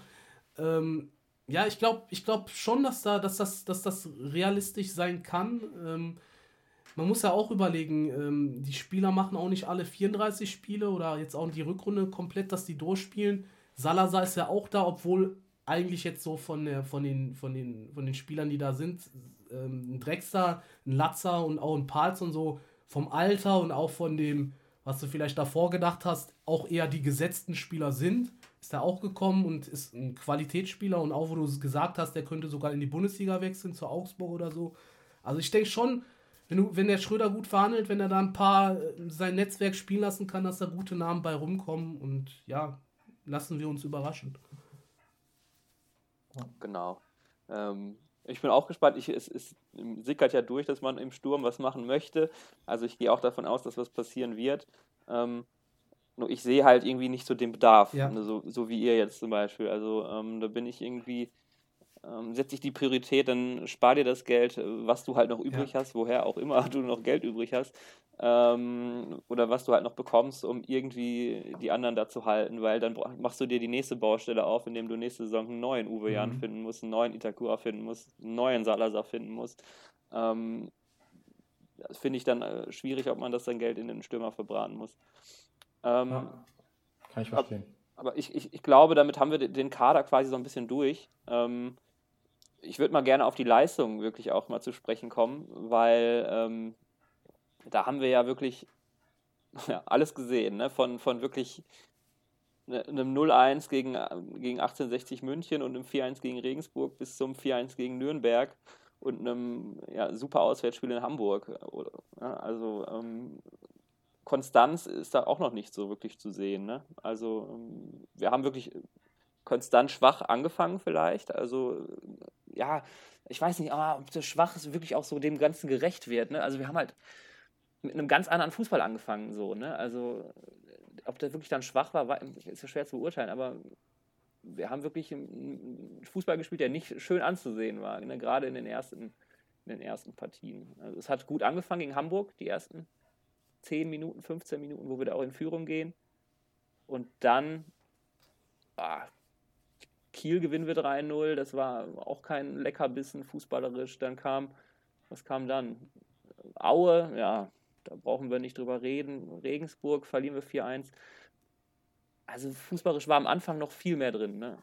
Ja, ich glaube schon, dass das realistisch sein kann. Man muss ja auch überlegen, die Spieler machen auch nicht alle 34 Spiele oder jetzt auch die Rückrunde komplett, dass die durchspielen. Salazar ist ja auch da, obwohl eigentlich jetzt so von den Spielern, die da sind, ein Drexler, ein Latzer und auch ein Pals und so, vom Alter und auch von dem, was du vielleicht davor gedacht hast, auch eher die gesetzten Spieler sind. Ist er auch gekommen und ist ein Qualitätsspieler und auch, wo du es gesagt hast, der könnte sogar in die Bundesliga wechseln, zu Augsburg oder so. Also ich denke schon, wenn der Schröder gut verhandelt, wenn er da ein paar sein Netzwerk spielen lassen kann, dass da gute Namen bei rumkommen und ja, lassen wir uns überraschen. Genau. Ich bin auch gespannt. Es sickert ja durch, dass man im Sturm was machen möchte. Also ich gehe auch davon aus, dass was passieren wird. Nur ich sehe halt irgendwie nicht so den Bedarf, ja. So wie ihr jetzt zum Beispiel. Also da bin ich irgendwie, setze ich die Priorität, dann spar dir das Geld, was du halt noch übrig hast, woher auch immer du noch Geld übrig hast, oder was du halt noch bekommst, um irgendwie die anderen da zu halten, weil dann machst du dir die nächste Baustelle auf, indem du nächste Saison einen neuen Uwe Jan finden musst, einen neuen Itakura finden musst, einen neuen Salazar finden musst. Das finde ich dann schwierig, ob man das dann Geld in den Stürmer verbraten muss. Kann ich verstehen. Aber ich glaube, damit haben wir den Kader quasi so ein bisschen durch. Ich würde mal gerne auf die Leistung wirklich auch mal zu sprechen kommen, weil da haben wir ja wirklich ja, alles gesehen, ne? Von wirklich einem 0-1 gegen 1860 München und einem 4-1 gegen Regensburg bis zum 4-1 gegen Nürnberg und einem super Auswärtsspiel in Hamburg. Also Konstanz ist da auch noch nicht so wirklich zu sehen. Ne? Also wir haben wirklich konstant schwach angefangen vielleicht. Also ja, ich weiß nicht, aber ob das schwach ist, wirklich auch so dem Ganzen gerecht wird. Ne? Also wir haben halt mit einem ganz anderen Fußball angefangen. So, ne? Also ob der wirklich dann schwach war, ist ja schwer zu beurteilen, aber wir haben wirklich einen Fußball gespielt, der nicht schön anzusehen war, ne? Gerade in den ersten Partien. Also es hat gut angefangen gegen Hamburg, die ersten 10 Minuten, 15 Minuten, wo wir da auch in Führung gehen. Und dann Kiel gewinnen wir 3-0, das war auch kein Leckerbissen fußballerisch. Was kam dann? Aue, ja, da brauchen wir nicht drüber reden. Regensburg verlieren wir 4-1. Also fußballerisch war am Anfang noch viel mehr drin, ne?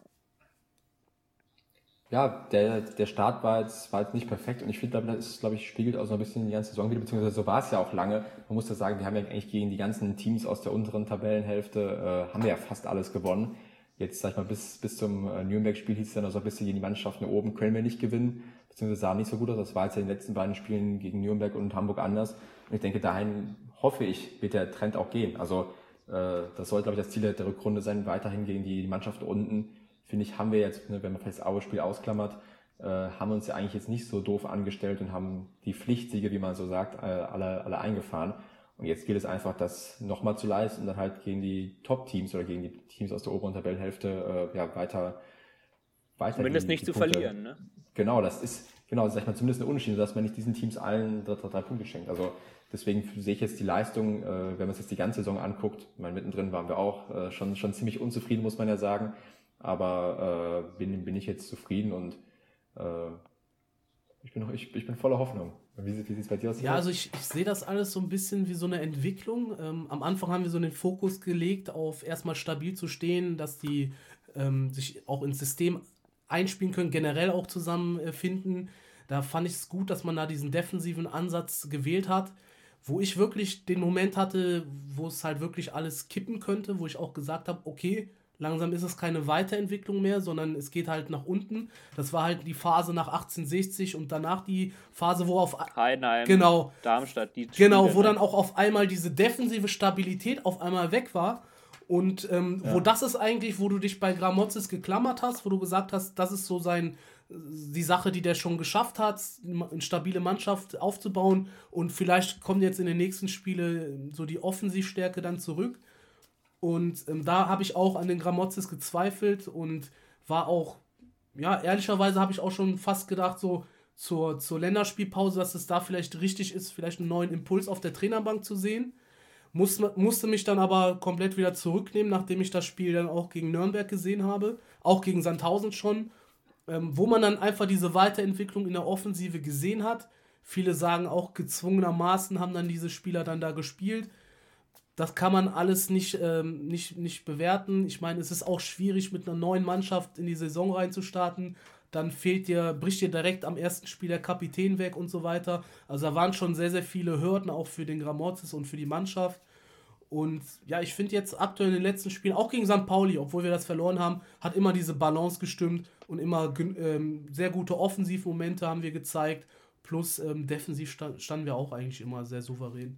Ja, der Start war jetzt nicht perfekt und ich finde, das spiegelt auch so ein bisschen die ganze Saison wieder, beziehungsweise so war es ja auch lange. Man muss ja sagen, wir haben ja eigentlich gegen die ganzen Teams aus der unteren Tabellenhälfte, haben wir ja fast alles gewonnen. Jetzt, sag ich mal, bis zum Nürnberg-Spiel hieß es dann noch so ein bisschen, gegen die Mannschaften oben können wir nicht gewinnen, beziehungsweise sah nicht so gut aus. Das war jetzt ja in den letzten beiden Spielen gegen Nürnberg und Hamburg anders. Und ich denke, dahin hoffe ich, wird der Trend auch gehen. Also das soll, glaube ich, das Ziel der Rückrunde sein, weiterhin gegen die Mannschaften unten. Finde ich, haben wir jetzt, wenn man vielleicht das Aue-Spiel ausklammert, haben uns ja eigentlich jetzt nicht so doof angestellt und haben die Pflichtsiege, wie man so sagt, alle eingefahren. Und jetzt gilt es einfach, das nochmal zu leisten und dann halt gegen die Top-Teams oder gegen die Teams aus der oberen Tabellenhälfte weiter zumindest nicht zu Punkte verlieren, ne? Genau, sag ich mal, zumindest eine Unentschieden, dass man nicht diesen Teams allen drei Punkte schenkt. Also deswegen sehe ich jetzt die Leistung, wenn man sich jetzt die ganze Saison anguckt, ich meine, mittendrin waren wir auch schon ziemlich unzufrieden, muss man ja sagen. Aber bin ich jetzt zufrieden und ich bin voller Hoffnung. Wie sieht es bei dir aus? Ja, also ich sehe das alles so ein bisschen wie so eine Entwicklung. Am Anfang haben wir so den Fokus gelegt, auf erstmal stabil zu stehen, dass die sich auch ins System einspielen können, generell auch zusammenfinden. Da fand ich es gut, dass man da diesen defensiven Ansatz gewählt hat, wo ich wirklich den Moment hatte, wo es halt wirklich alles kippen könnte, wo ich auch gesagt habe, okay, langsam ist es keine Weiterentwicklung mehr, sondern es geht halt nach unten. Das war halt die Phase nach 1860 und danach die Phase, wo auf Heidenheim, genau, Darmstadt, die genau, Spiele, wo dann auch auf einmal diese defensive Stabilität auf einmal weg war. Und wo das ist eigentlich, wo du dich bei Gramotzes geklammert hast, wo du gesagt hast, das ist so die Sache, die der schon geschafft hat, eine stabile Mannschaft aufzubauen und vielleicht kommt jetzt in den nächsten Spielen so die Offensivstärke dann zurück. Und da habe ich auch an den Gramotzes gezweifelt und war auch, ja, ehrlicherweise habe ich auch schon fast gedacht, so zur Länderspielpause, dass es da vielleicht richtig ist, vielleicht einen neuen Impuls auf der Trainerbank zu sehen. Musste mich dann aber komplett wieder zurücknehmen, nachdem ich das Spiel dann auch gegen Nürnberg gesehen habe, auch gegen Sandhausen schon, wo man dann einfach diese Weiterentwicklung in der Offensive gesehen hat. Viele sagen auch gezwungenermaßen haben dann diese Spieler dann da gespielt. Das kann man alles nicht bewerten. Ich meine, es ist auch schwierig, mit einer neuen Mannschaft in die Saison reinzustarten. Dann bricht dir direkt am ersten Spiel der Kapitän weg und so weiter. Also da waren schon sehr, sehr viele Hürden, auch für den Gramotzes und für die Mannschaft. Und ja, ich finde jetzt aktuell in den letzten Spielen, auch gegen St. Pauli, obwohl wir das verloren haben, hat immer diese Balance gestimmt und immer sehr gute Offensivmomente haben wir gezeigt. Plus defensiv standen wir auch eigentlich immer sehr souverän.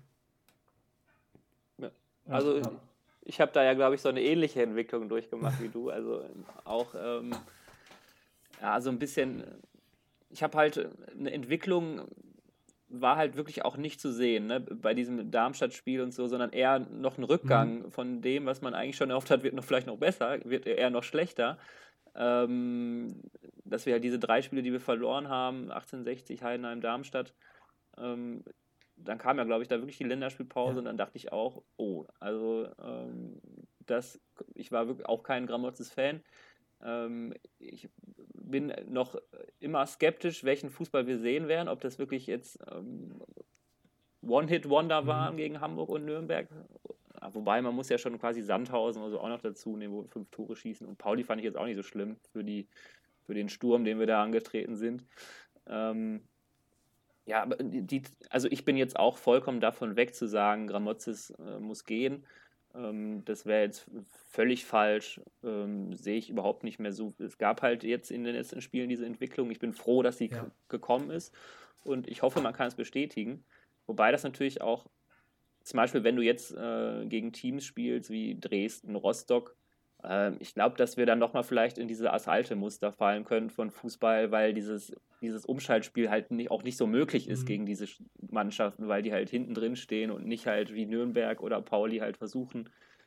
Also ich habe da ja, glaube ich, so eine ähnliche Entwicklung durchgemacht wie du. Also auch so ein bisschen, ich habe halt eine Entwicklung, war halt wirklich auch nicht zu sehen, ne, bei diesem Darmstadt-Spiel und so, sondern eher noch ein Rückgang von dem, was man eigentlich schon erhofft hat, wird noch vielleicht noch besser, wird eher noch schlechter. Dass wir halt diese 3 Spiele, die wir verloren haben, 1860, Heidenheim, Darmstadt, dann kam ja, glaube ich, da wirklich die Länderspielpause und dann dachte ich auch, also ich war wirklich auch kein Gramotzes-Fan. Ich bin noch immer skeptisch, welchen Fußball wir sehen werden, ob das wirklich jetzt One-Hit-Wonder waren gegen Hamburg und Nürnberg. Wobei, man muss ja schon quasi Sandhausen oder so auch noch dazu nehmen, wo wir 5 Tore schießen. Und Pauli fand ich jetzt auch nicht so schlimm für den Sturm, den wir da angetreten sind. Ja, aber also ich bin jetzt auch vollkommen davon weg zu sagen, Gramotzes muss gehen. Das wäre jetzt völlig falsch, sehe ich überhaupt nicht mehr so. Es gab halt jetzt in den letzten Spielen diese Entwicklung. Ich bin froh, dass sie gekommen ist und ich hoffe, man kann es bestätigen. Wobei das natürlich auch, zum Beispiel, wenn du jetzt gegen Teams spielst wie Dresden, Rostock, ich glaube, dass wir dann nochmal vielleicht in diese alte Muster fallen können von Fußball, weil dieses Umschaltspiel halt auch nicht so möglich ist gegen diese Mannschaften, weil die halt hinten drin stehen und nicht halt wie Nürnberg oder Pauli halt versuchen,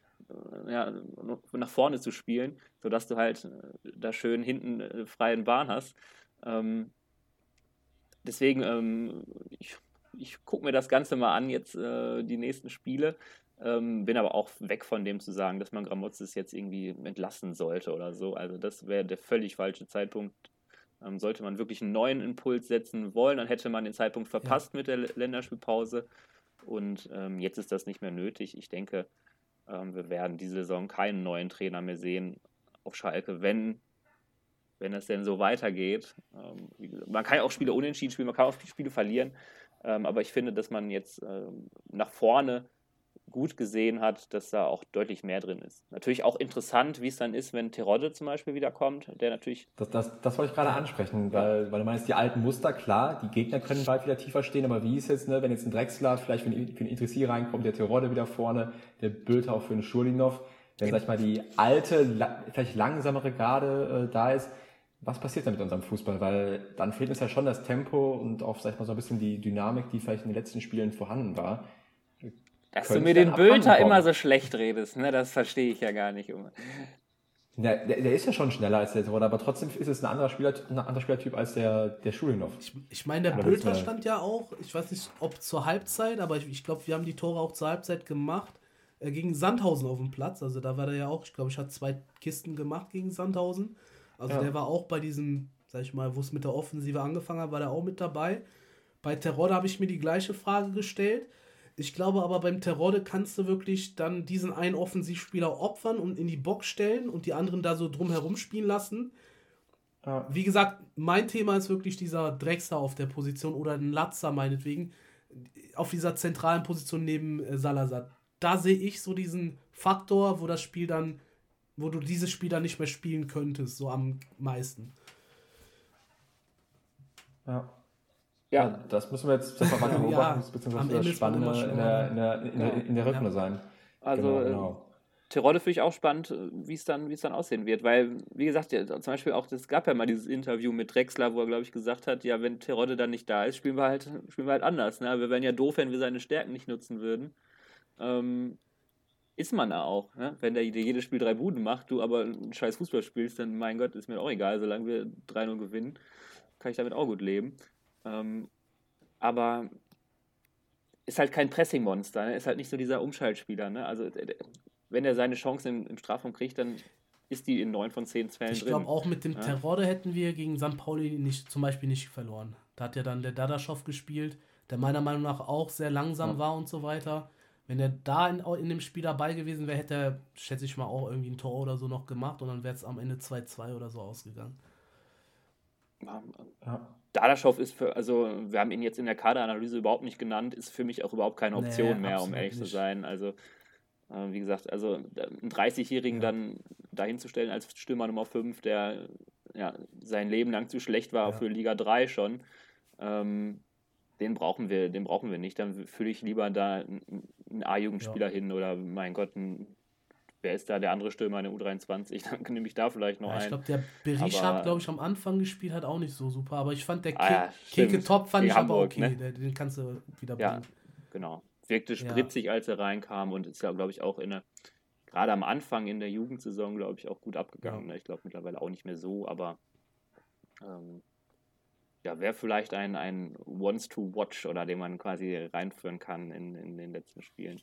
nach vorne zu spielen, sodass du halt da schön hinten freien Bahn hast. Deswegen, ich gucke mir das Ganze mal an, jetzt die nächsten Spiele. Bin aber auch weg von dem zu sagen, dass man Gramotzes jetzt irgendwie entlassen sollte oder so. Also das wäre der völlig falsche Zeitpunkt. Sollte man wirklich einen neuen Impuls setzen wollen, dann hätte man den Zeitpunkt verpasst mit der Länderspielpause. Und jetzt ist das nicht mehr nötig. Ich denke, wir werden diese Saison keinen neuen Trainer mehr sehen auf Schalke, wenn das denn so weitergeht. Man kann ja auch Spiele unentschieden spielen, man kann auch Spiele verlieren. Aber ich finde, dass man jetzt nach vorne gut gesehen hat, dass da auch deutlich mehr drin ist. Natürlich auch interessant, wie es dann ist, wenn Terodde zum Beispiel wiederkommt, der natürlich... Das wollte ich gerade ansprechen, weil du meinst, die alten Muster, klar, die Gegner können bald wieder tiefer stehen, aber wie ist jetzt, ne, wenn jetzt ein Drexler vielleicht für einen Interessier reinkommt, der Terodde wieder vorne, der Bülter auch für einen Schulinov, wenn, sag ich mal, die alte, vielleicht langsamere Garde da ist, was passiert dann mit unserem Fußball? Weil dann fehlt uns ja schon das Tempo und auch, sag ich mal, so ein bisschen die Dynamik, die vielleicht in den letzten Spielen vorhanden war. Dass du mir den Bülter immer so schlecht redest, ne? Das verstehe ich ja gar nicht. Ja, der ist ja schon schneller als der Terodde, aber trotzdem ist es ein anderer Spielertyp als der Schulinov. Ich meine, der Bülter stand ja auch, ich weiß nicht, ob zur Halbzeit, aber ich glaube, wir haben die Tore auch zur Halbzeit gemacht, gegen Sandhausen auf dem Platz. Also da war der ja auch, ich glaube, ich hatte 2 Kisten gemacht gegen Sandhausen. Also der war auch bei diesem, sag ich mal, wo es mit der Offensive angefangen hat, war der auch mit dabei. Bei Terodde habe ich mir die gleiche Frage gestellt. Ich glaube aber, beim Terodde kannst du wirklich dann diesen einen Offensivspieler opfern und in die Box stellen und die anderen da so drumherum spielen lassen. Ja. Wie gesagt, mein Thema ist wirklich dieser Drexler auf der Position oder ein Latzer meinetwegen auf dieser zentralen Position neben Salazar. Da sehe ich so diesen Faktor, wo du dieses Spiel dann nicht mehr spielen könntest, so am meisten. Ja, das müssen wir jetzt weiter beobachten, beziehungsweise das Spannende in der Rückrunde sein. Also genau. Terodde finde ich auch spannend, wie es dann aussehen wird, weil, wie gesagt, ja, zum Beispiel auch, es gab ja mal dieses Interview mit Drexler, wo er, glaube ich, gesagt hat, ja, wenn Terodde dann nicht da ist, spielen wir halt anders. Ne? Wir wären ja doof, wenn wir seine Stärken nicht nutzen würden. Ist man da auch, ne? Wenn der jedes Spiel 3 Buden macht, du aber ein scheiß Fußball spielst, dann, mein Gott, ist mir auch egal, solange wir 3-0 gewinnen, kann ich damit auch gut leben. Aber ist halt kein Pressing-Monster, ne? Ist halt nicht so dieser Umschaltspieler, ne? Also wenn er seine Chance im Strafraum kriegt, dann ist die in 9 von 10 Fällen drin. Ich glaube, auch mit dem Terodde hätten wir gegen St. Pauli zum Beispiel nicht verloren. Da hat ja dann der Dadaschow gespielt, der meiner Meinung nach auch sehr langsam war und so weiter. Wenn er da in dem Spiel dabei gewesen wäre, hätte er, schätze ich mal, auch irgendwie ein Tor oder so noch gemacht und dann wäre es am Ende 2-2 oder so ausgegangen. Dadaschow ist wir haben ihn jetzt in der Kaderanalyse überhaupt nicht genannt, ist für mich auch überhaupt keine Option mehr, um ehrlich zu sein. Also, wie gesagt, also einen 30-Jährigen dann dahinzustellen als Stürmer Nummer 5, der sein Leben lang zu schlecht war für Liga 3 schon, den brauchen wir nicht. Dann fülle ich lieber da einen A-Jugendspieler hin oder, mein Gott, wer ist da der andere Stürmer in der U23? Dann nehme ich da vielleicht noch einen. Ich glaube, der Berisha hat, glaube ich, am Anfang gespielt, hat auch nicht so super. Aber ich fand, der Keke Top fand ich Hamburg, aber okay. Ne? Den kannst du wieder bringen. Ja, genau. Wirkte spritzig, als er reinkam und ist ja, glaube ich, auch gerade am Anfang in der Jugendsaison, glaube ich, auch gut abgegangen. Ja. Ich glaube mittlerweile auch nicht mehr so, aber wäre vielleicht ein Wants to Watch oder den man quasi reinführen kann in den letzten Spielen.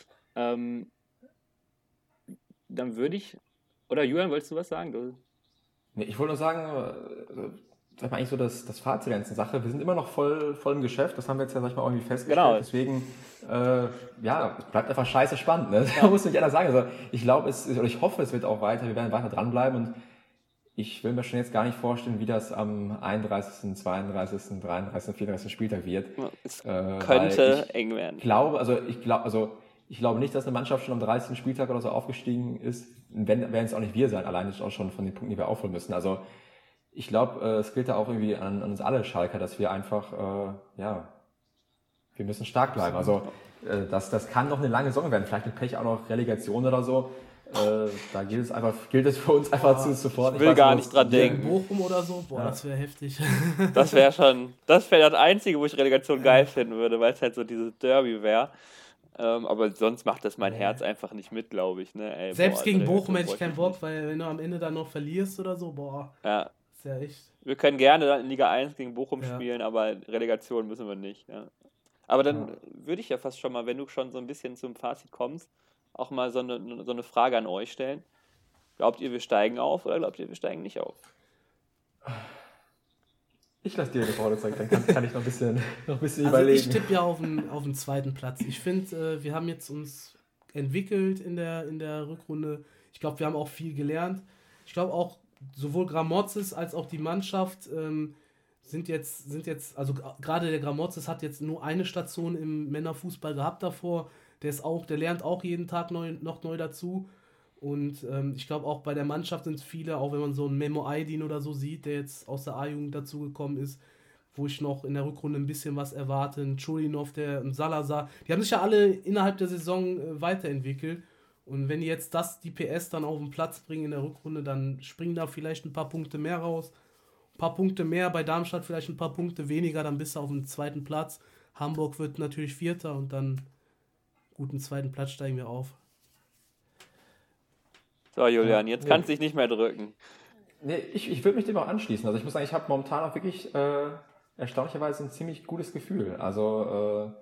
Dann würde ich, oder Julian, wolltest du was sagen? Nee, ich wollte nur sagen, sag mal eigentlich so das Fazit der ganzen Sache, wir sind immer noch voll im Geschäft, das haben wir jetzt ja, sag ich mal, irgendwie festgestellt, genau. Deswegen, es bleibt einfach scheiße spannend, ne? Da muss nicht einer sagen, also ich glaube, ich hoffe, es wird auch wir werden weiter dranbleiben und ich will mir schon jetzt gar nicht vorstellen, wie das am 31., 32., 33., 34. Spieltag wird. Es könnte eng werden. Ich glaube nicht, dass eine Mannschaft schon am 30. Spieltag oder so aufgestiegen ist. Werden es auch nicht wir sein, allein auch schon von den Punkten, die wir aufholen müssen. Also ich glaube, es gilt da auch irgendwie an uns alle Schalker, dass wir einfach, wir müssen stark bleiben. Also das kann noch eine lange Saison werden, vielleicht mit Pech auch noch Relegation oder so. Da gilt es für uns einfach zu sofort. Ich will gar nicht dran denken. Bochum oder so, das wäre heftig. Das wäre das Einzige, wo ich Relegation geil finden würde, weil es halt so dieses Derby wäre. Aber sonst macht das mein Herz einfach nicht mit, glaube ich. Ne? Ey, selbst gegen Bochum hätte ich keinen Bock, weil wenn du am Ende dann noch verlierst oder so, ist ja echt. Wir können gerne dann in Liga 1 gegen Bochum spielen, aber Relegation müssen wir nicht. Ja. Aber dann würde ich ja fast schon mal, wenn du schon so ein bisschen zum Fazit kommst, auch mal so eine Frage an euch stellen. Glaubt ihr, wir steigen auf oder glaubt ihr, wir steigen nicht auf? Ich lasse dir die Worte sagen, dann kann ich noch ein bisschen überlegen. Ich tippe ja auf den zweiten Platz. Ich finde, wir haben jetzt uns entwickelt in der Rückrunde. Ich glaube, wir haben auch viel gelernt. Ich glaube auch, sowohl Gramotzes als auch die Mannschaft sind jetzt, also gerade der Gramotzes hat jetzt nur eine Station im Männerfußball gehabt davor. Der lernt auch jeden Tag noch neu dazu. Und ich glaube auch bei der Mannschaft sind viele, auch wenn man so einen Memo Aydin oder so sieht, der jetzt aus der A-Jugend dazugekommen ist, wo ich noch in der Rückrunde ein bisschen was erwarte, ein Chulinov, der Salazar, die haben sich ja alle innerhalb der Saison weiterentwickelt. Und wenn die jetzt die PS dann auf den Platz bringen in der Rückrunde, dann springen da vielleicht ein paar Punkte mehr raus. Ein paar Punkte mehr, bei Darmstadt vielleicht ein paar Punkte weniger, dann bist du auf dem zweiten Platz. Hamburg wird natürlich Vierter und dann guten zweiten Platz steigen wir auf. So, Julian, jetzt kannst du dich nicht mehr drücken. Nee, ich würde mich dem auch anschließen. Also ich muss sagen, ich habe momentan auch wirklich erstaunlicherweise ein ziemlich gutes Gefühl. Also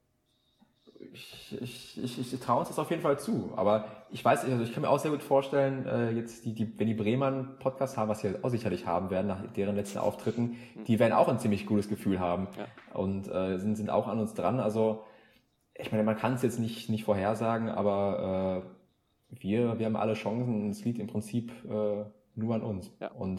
ich traue uns das auf jeden Fall zu. Aber ich weiß, also ich kann mir auch sehr gut vorstellen, jetzt wenn die Bremer einen Podcast haben, was sie auch sicherlich haben werden nach deren letzten Auftritten, die werden auch ein ziemlich gutes Gefühl haben und sind auch an uns dran. Also ich meine, man kann es jetzt nicht vorhersagen, aber wir haben alle Chancen. Es liegt im Prinzip nur an uns. Ja. Und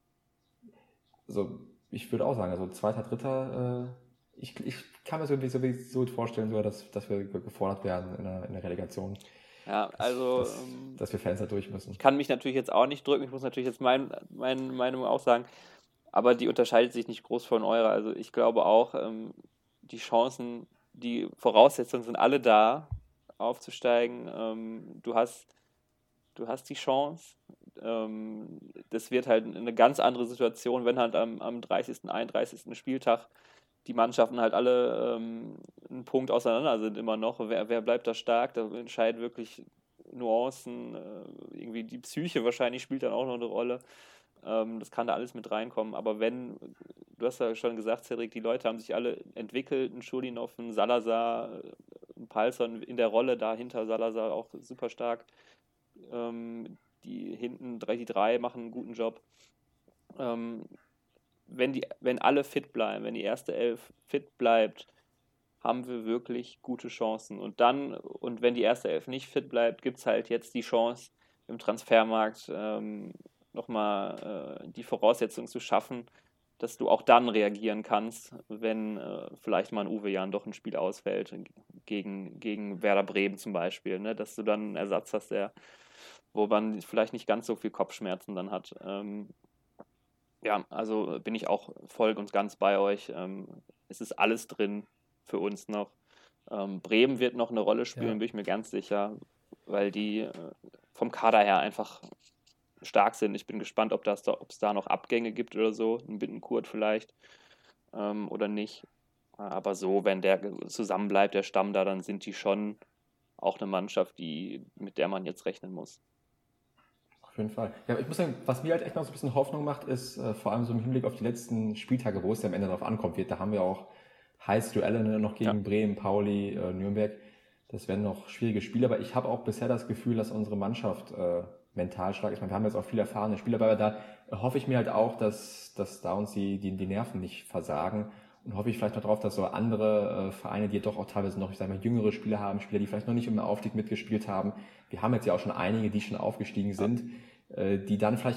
also ich würde auch sagen, also zweiter, dritter, ich kann mir sowieso vorstellen, dass wir gefordert werden in der Relegation. Ja, also dass wir Fans da durch müssen. Ich kann mich natürlich jetzt auch nicht drücken. Ich muss natürlich jetzt meine Meinung auch sagen. Aber die unterscheidet sich nicht groß von eurer. Also ich glaube auch, die Chancen, die Voraussetzungen sind alle da, aufzusteigen. Du hast die Chance. Das wird halt eine ganz andere Situation, wenn halt am 30., 31. Spieltag die Mannschaften halt alle einen Punkt auseinander sind immer noch. Wer bleibt da stark? Da entscheiden wirklich Nuancen. Irgendwie die Psyche wahrscheinlich spielt dann auch noch eine Rolle. Das kann da alles mit reinkommen. Aber du hast ja schon gesagt, Cedric, die Leute haben sich alle entwickelt. Ein Schulinov, ein Salazar, ein Palsson in der Rolle dahinter. Salazar auch super stark. Die hinten, die drei machen einen guten Job. Wenn alle fit bleiben, wenn die erste Elf fit bleibt, haben wir wirklich gute Chancen. Und wenn die erste Elf nicht fit bleibt, gibt es halt jetzt die Chance, im Transfermarkt nochmal die Voraussetzung zu schaffen, dass du auch dann reagieren kannst, wenn vielleicht mal ein Uwe Jan doch ein Spiel ausfällt, gegen Werder Bremen zum Beispiel, ne? Dass du dann einen Ersatz hast, wo man vielleicht nicht ganz so viel Kopfschmerzen dann hat. Ja, also bin ich auch voll und ganz bei euch. Es ist alles drin für uns noch. Bremen wird noch eine Rolle spielen, bin ich mir ganz sicher, weil die vom Kader her einfach stark sind. Ich bin gespannt, ob es da noch Abgänge gibt oder so, ein Bittenkurt vielleicht oder nicht. Aber so, wenn der zusammenbleibt, der Stamm da, dann sind die schon auch eine Mannschaft, mit der man jetzt rechnen muss. Auf jeden Fall. Ja, ich muss sagen, was mir halt echt noch so ein bisschen Hoffnung macht, ist vor allem so im Hinblick auf die letzten Spieltage, wo es ja am Ende darauf ankommt wird. Da haben wir auch heiße Duelle noch gegen Bremen, Pauli, Nürnberg. Das werden noch schwierige Spiele, aber ich habe auch bisher das Gefühl, dass unsere Mannschaft mental stark ist. Wir haben jetzt auch viele erfahrene Spieler, aber da hoffe ich mir halt auch, dass da uns die Nerven nicht versagen. Und hoffe ich vielleicht noch drauf, dass so andere Vereine, die doch auch teilweise noch, ich sage mal, jüngere Spieler haben, Spieler, die vielleicht noch nicht im Aufstieg mitgespielt haben. Wir haben jetzt ja auch schon einige, die schon aufgestiegen sind, die dann vielleicht auch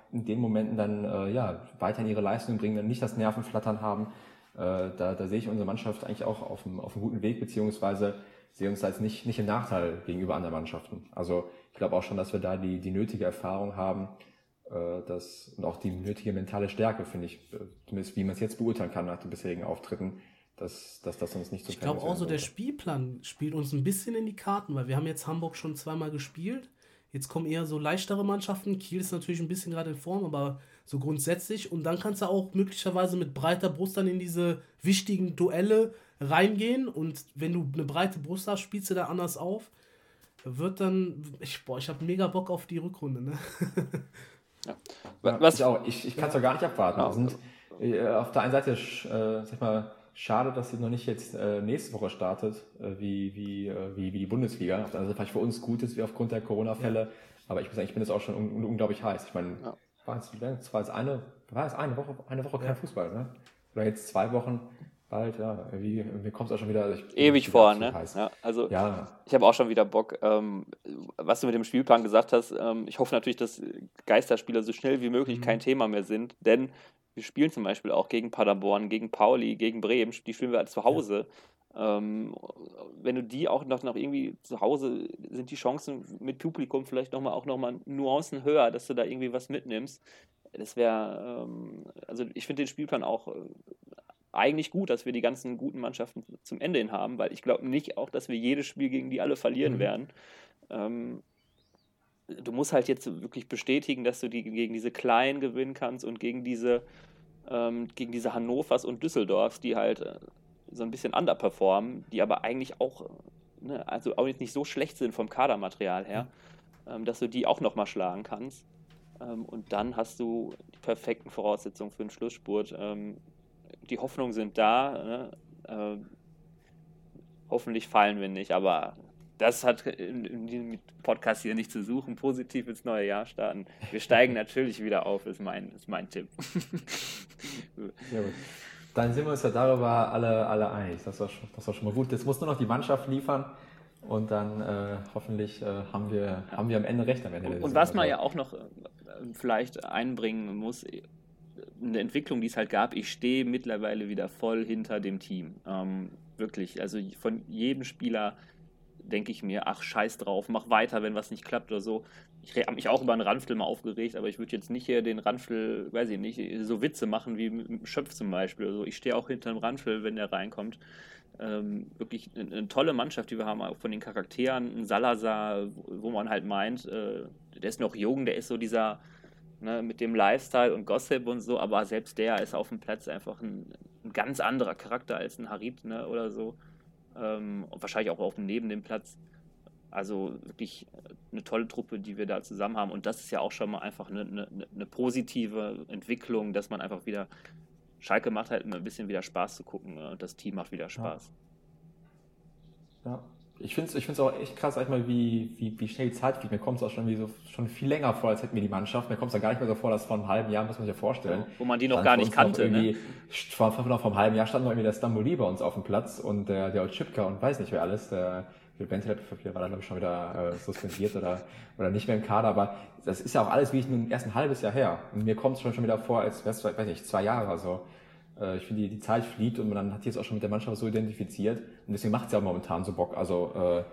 in den Momenten dann weiterhin ihre Leistung bringen, dann nicht das Nervenflattern haben. Da sehe ich unsere Mannschaft eigentlich auch auf einem guten Weg, beziehungsweise sehe uns als nicht im Nachteil gegenüber anderen Mannschaften. Also ich glaube auch schon, dass wir da die nötige Erfahrung haben, und auch die nötige mentale Stärke, finde ich, zumindest wie man es jetzt beurteilen kann nach den bisherigen Auftritten, dass das uns nicht so. Ich glaube auch so, der Spielplan spielt uns ein bisschen in die Karten, weil wir haben jetzt Hamburg schon zweimal gespielt. Jetzt kommen eher so leichtere Mannschaften. Kiel ist natürlich ein bisschen gerade in Form, aber so grundsätzlich. Und dann kannst du auch möglicherweise mit breiter Brust dann in diese wichtigen Duelle reingehen. Und wenn du eine breite Brust hast, spielst du da anders auf. Wird dann... Ich habe mega Bock auf die Rückrunde, ne? Ja. Was? Ich kann es doch gar nicht abwarten. Ja. Sind auf der einen Seite, sag ich mal, schade, dass sie noch nicht jetzt nächste Woche startet, wie die Bundesliga. Auf der anderen Seite vielleicht für uns gut ist, wie aufgrund der Corona-Fälle. Ja. Aber ich muss sagen, ich bin jetzt auch schon unglaublich heiß. Ich meine, war jetzt eine Woche kein Fußball, ne? Oder jetzt 2 Wochen bald, ja. Mir kommt es auch schon wieder... Ewig vor, ne? Ja, also ich habe auch schon wieder Bock. Was du mit dem Spielplan gesagt hast, ich hoffe natürlich, dass Geisterspieler so schnell wie möglich kein Thema mehr sind, denn wir spielen zum Beispiel auch gegen Paderborn, gegen Pauli, gegen Bremen, die spielen wir zu Hause. Ja. Wenn du die auch noch irgendwie zu Hause, sind die Chancen mit Publikum vielleicht nochmal Nuancen höher, dass du da irgendwie was mitnimmst. Das wäre, also ich finde den Spielplan auch eigentlich gut, dass wir die ganzen guten Mannschaften zum Ende hin haben, weil ich glaube nicht auch, dass wir jedes Spiel gegen die alle verlieren werden. Du musst halt jetzt wirklich bestätigen, dass du gegen diese Kleinen gewinnen kannst und gegen diese Hannovers und Düsseldorfs, die halt so ein bisschen underperformen, die aber eigentlich auch, also auch nicht so schlecht sind vom Kadermaterial her, dass du die auch nochmal schlagen kannst. Und dann hast du die perfekten Voraussetzungen für den Schlussspurt. Die Hoffnungen sind da. Ne? Hoffentlich fallen wir nicht, aber das hat in diesem Podcast hier nicht zu suchen. Positiv ins neue Jahr starten. Wir steigen natürlich wieder auf, ist mein Tipp. Ja, gut. Dann sind wir uns ja darüber alle einig. Das war schon mal gut. Jetzt muss nur noch die Mannschaft liefern und dann hoffentlich haben wir am Ende recht am Ende der Saison. Und was man ja auch noch vielleicht einbringen muss, eine Entwicklung, die es halt gab, ich stehe mittlerweile wieder voll hinter dem Team. Wirklich, also von jedem Spieler denke ich mir, ach, scheiß drauf, mach weiter, wenn was nicht klappt oder so. Ich habe mich auch über einen Ranftl mal aufgeregt, aber ich würde jetzt nicht hier den Ranftl, weiß ich nicht, so Witze machen wie mit dem Schöpf zum Beispiel. Also ich stehe auch hinter dem Ranftl, wenn der reinkommt. Wirklich eine tolle Mannschaft, die wir haben, auch von den Charakteren. Ein Salazar, wo man halt meint, der ist noch jung, der ist so dieser, ne, mit dem Lifestyle und Gossip und so, aber selbst der ist auf dem Platz einfach ein ganz anderer Charakter als ein Harit, ne, oder so. Und wahrscheinlich auch neben dem Platz. Also wirklich eine tolle Truppe, die wir da zusammen haben. Und das ist ja auch schon mal einfach eine positive Entwicklung, dass man einfach wieder... Schalke macht halt immer ein bisschen wieder Spaß zu gucken. Und das Team macht wieder Spaß. Ja. Ich finde es auch echt krass, einmal wie schnell die Zeit geht. Mir kommt es auch schon viel länger vor, als hätten wir die Mannschaft. Mir kommt es ja gar nicht mehr so vor, dass vor einem halben Jahr, muss man sich ja vorstellen. Wo man die noch gar nicht kannte. Ne? Vor einem halben Jahr stand noch irgendwie der Stamboli bei uns auf dem Platz und der Olschipka und weiß nicht wer alles. Der Bentel war da, glaube ich, schon wieder suspendiert oder nicht mehr im Kader. Aber das ist ja auch alles wie nun erst ein halbes Jahr her. Und mir kommt es schon wieder vor, als wäre es, weiß nicht, 2 Jahre oder so. Ich finde, die Zeit fliegt und man hat sich jetzt auch schon mit der Mannschaft so identifiziert. Und deswegen macht es ja momentan so Bock. Also,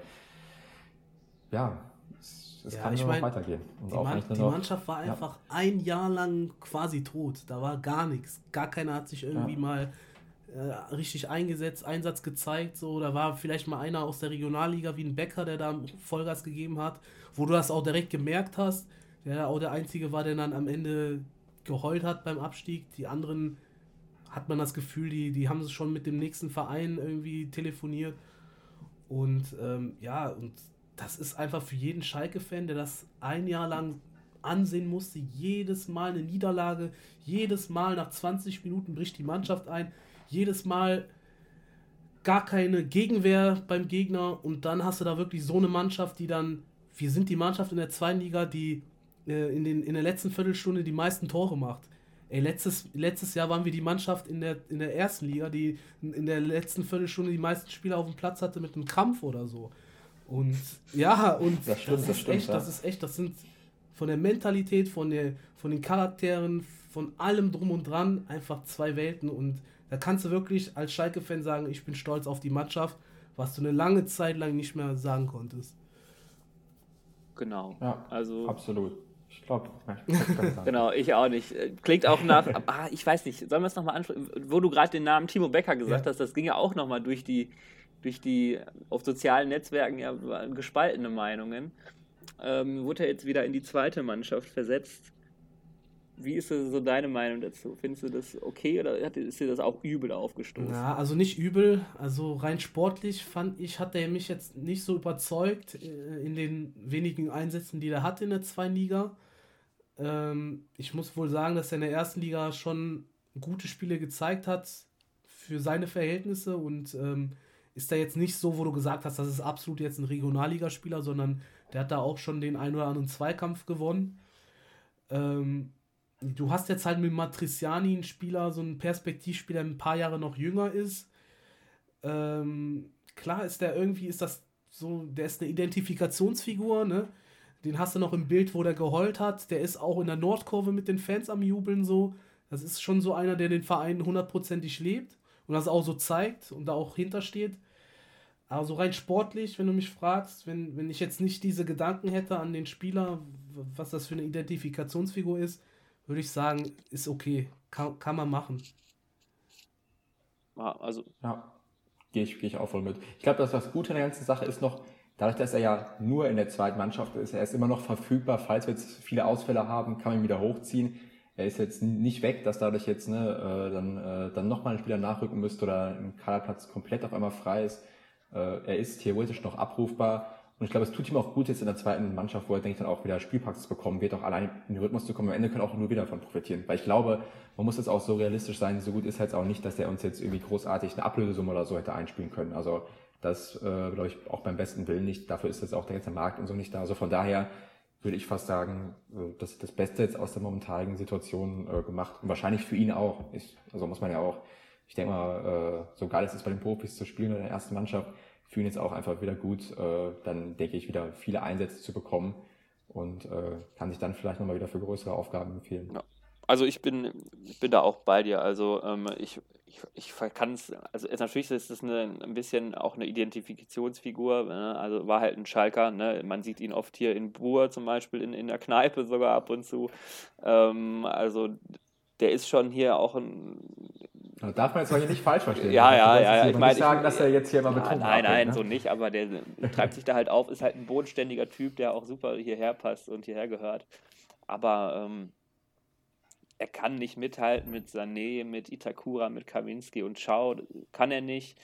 es kann nur noch weitergehen. Und die Mannschaft war einfach ein Jahr lang quasi tot. Da war gar nichts. Gar keiner hat sich irgendwie mal richtig Einsatz gezeigt. So. Da war vielleicht mal einer aus der Regionalliga wie ein Becker, der da Vollgas gegeben hat, wo du das auch direkt gemerkt hast. Der auch der Einzige war, der dann am Ende geheult hat beim Abstieg. Die anderen... hat man das Gefühl, die haben schon mit dem nächsten Verein irgendwie telefoniert. Und und das ist einfach für jeden Schalke-Fan, der das ein Jahr lang ansehen musste, jedes Mal eine Niederlage, jedes Mal nach 20 Minuten bricht die Mannschaft ein, jedes Mal gar keine Gegenwehr beim Gegner und dann hast du da wirklich so eine Mannschaft, die dann, wir sind die Mannschaft in der 2. Liga, die in der letzten Viertelstunde die meisten Tore macht. Letztes Jahr waren wir die Mannschaft in der 1. Liga, die in der letzten Viertelstunde die meisten Spieler auf dem Platz hatte mit einem Krampf oder so. Und ja, und das sind von der Mentalität, von den Charakteren, von allem drum und dran, einfach zwei Welten. Und da kannst du wirklich als Schalke-Fan sagen, ich bin stolz auf die Mannschaft, was du eine lange Zeit lang nicht mehr sagen konntest. Genau. Ja, also absolut. Ich glaube, genau, ich auch nicht. Klingt auch nach, ich weiß nicht, sollen wir es nochmal ansprechen? Wo du gerade den Namen Timo Becker gesagt hast, das ging ja auch nochmal durch die auf sozialen Netzwerken ja gespaltene Meinungen. Wurde er jetzt wieder in die zweite Mannschaft versetzt. Wie ist so deine Meinung dazu? Findest du das okay oder ist dir das auch übel aufgestoßen? Ja, also nicht übel. Also rein sportlich fand ich, hat er mich jetzt nicht so überzeugt in den wenigen Einsätzen, die er hatte in der zweiten Liga. Ich muss wohl sagen, dass er in der ersten Liga schon gute Spiele gezeigt hat für seine Verhältnisse und ist da jetzt nicht so, wo du gesagt hast, das ist absolut jetzt ein Regionalligaspieler, sondern der hat da auch schon den ein oder anderen Zweikampf gewonnen. Du hast jetzt halt mit Matriciani einen Spieler, so einen Perspektivspieler, der ein paar Jahre noch jünger ist. Klar ist der irgendwie, ist das so, der ist eine Identifikationsfigur, ne? Den hast du noch im Bild, wo der geheult hat. Der ist auch in der Nordkurve mit den Fans am Jubeln so. Das ist schon so einer, der den Verein 100%ig lebt und das auch so zeigt und da auch hintersteht. Aber so rein sportlich, wenn du mich fragst, wenn ich jetzt nicht diese Gedanken hätte an den Spieler, was das für eine Identifikationsfigur ist, würde ich sagen, ist okay. Kann man machen. Ja, gehe ich auch voll mit. Ich glaube, das was Gute an der ganzen Sache ist noch, dadurch, dass er ja nur in der zweiten Mannschaft ist, er ist immer noch verfügbar, falls wir jetzt viele Ausfälle haben, kann man ihn wieder hochziehen. Er ist jetzt nicht weg, dass dadurch jetzt dann nochmal ein Spieler nachrücken müsste oder ein Kaderplatz komplett auf einmal frei ist. Er ist theoretisch noch abrufbar. Und ich glaube, es tut ihm auch gut jetzt in der zweiten Mannschaft, wo er, denke ich, dann auch wieder Spielpraxis bekommen wird, auch allein in den Rhythmus zu kommen. Am Ende können auch nur wieder davon profitieren. Weil ich glaube, man muss jetzt auch so realistisch sein, so gut ist jetzt auch nicht, dass er uns jetzt irgendwie großartig eine Ablösesumme oder so hätte einspielen können. Also das glaube ich auch beim besten Willen nicht. Dafür ist jetzt auch der ganze Markt und so nicht da. Also von daher würde ich fast sagen, dass das Beste jetzt aus der momentanen Situation gemacht und wahrscheinlich für ihn auch. Also muss man ja auch, ich denke mal, so geil es ist bei den Profis zu spielen in der ersten Mannschaft, für ihn jetzt auch einfach wieder gut, dann denke ich wieder viele Einsätze zu bekommen und kann sich dann vielleicht nochmal wieder für größere Aufgaben empfehlen. Ja. Also ich bin da auch bei dir. Also ich kann es, also natürlich ist es ein bisschen auch eine Identifikationsfigur, ne? Also war halt ein Schalker, ne? Man sieht ihn oft hier in Buhr zum Beispiel in der Kneipe sogar ab und zu. Also der ist schon hier auch ein... Das darf man jetzt mal hier nicht falsch verstehen. Ja. Ich meine, sagen, dass er jetzt hier mal betrunken Nein, ne? so nicht, aber der treibt sich da halt auf, ist halt ein bodenständiger Typ, der auch super hierher passt und hierher gehört. Aber er kann nicht mithalten mit Sané, mit Itakura, mit Kaminski und Schau, kann er nicht.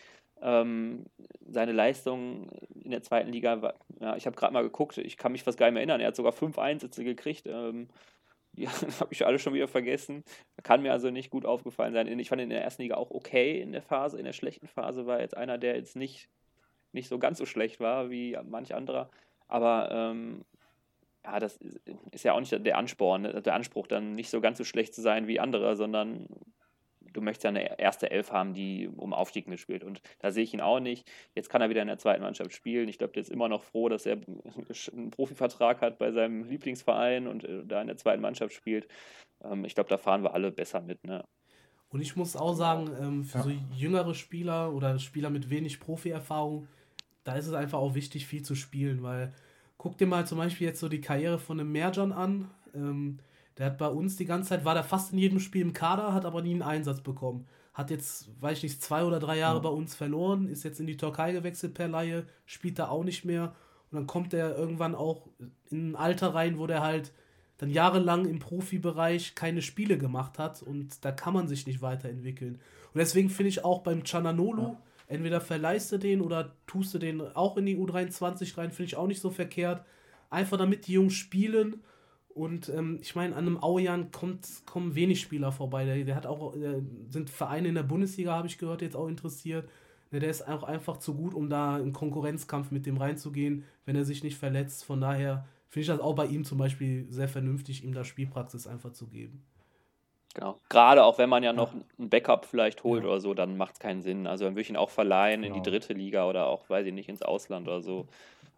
Seine Leistung in der zweiten Liga war, ja, ich habe gerade mal geguckt, ich kann mich fast gar nicht mehr erinnern, er hat sogar 5 Einsätze gekriegt. Ja, habe ich alle schon wieder vergessen. Kann mir also nicht gut aufgefallen sein. Ich fand in der ersten Liga auch okay in der schlechten Phase war jetzt einer, der jetzt nicht so ganz so schlecht war wie manch anderer. Aber ja, das ist ja auch nicht der Ansporn, der Anspruch, dann nicht so ganz so schlecht zu sein wie andere, sondern du möchtest ja eine erste Elf haben, die um Aufstieg mitspielt. Und da sehe ich ihn auch nicht. Jetzt kann er wieder in der zweiten Mannschaft spielen. Ich glaube, der ist immer noch froh, dass er einen Profivertrag hat bei seinem Lieblingsverein und da in der zweiten Mannschaft spielt. Ich glaube, da fahren wir alle besser mit. Ne? Und ich muss auch sagen, für so jüngere Spieler oder Spieler mit wenig Profi-Erfahrung, da ist es einfach auch wichtig, viel zu spielen, weil guck dir mal zum Beispiel jetzt so die Karriere von einem Mercan an. Der hat bei uns die ganze Zeit, war der fast in jedem Spiel im Kader, hat aber nie einen Einsatz bekommen. Hat jetzt, weiß ich nicht, 2 oder 3 Jahre bei uns verloren, ist jetzt in die Türkei gewechselt per Leihe, spielt da auch nicht mehr. Und dann kommt er irgendwann auch in ein Alter rein, wo der halt dann jahrelang im Profibereich keine Spiele gemacht hat und da kann man sich nicht weiterentwickeln. Und deswegen finde ich auch beim Cananolo, entweder verleihst du den oder tust du den auch in die U23 rein, finde ich auch nicht so verkehrt. Einfach damit die Jungs spielen. Und ich meine, an einem Aujan kommen wenig Spieler vorbei. Der hat auch, sind Vereine in der Bundesliga, habe ich gehört, jetzt auch interessiert. Der ist auch einfach zu gut, um da in Konkurrenzkampf mit dem reinzugehen, wenn er sich nicht verletzt. Von daher finde ich das auch bei ihm zum Beispiel sehr vernünftig, ihm da Spielpraxis einfach zu geben. Genau. Gerade auch wenn man ja noch ein Backup vielleicht holt oder so, dann macht es keinen Sinn. Also dann würde ich ihn auch verleihen in die dritte Liga oder auch, weiß ich nicht, ins Ausland oder so.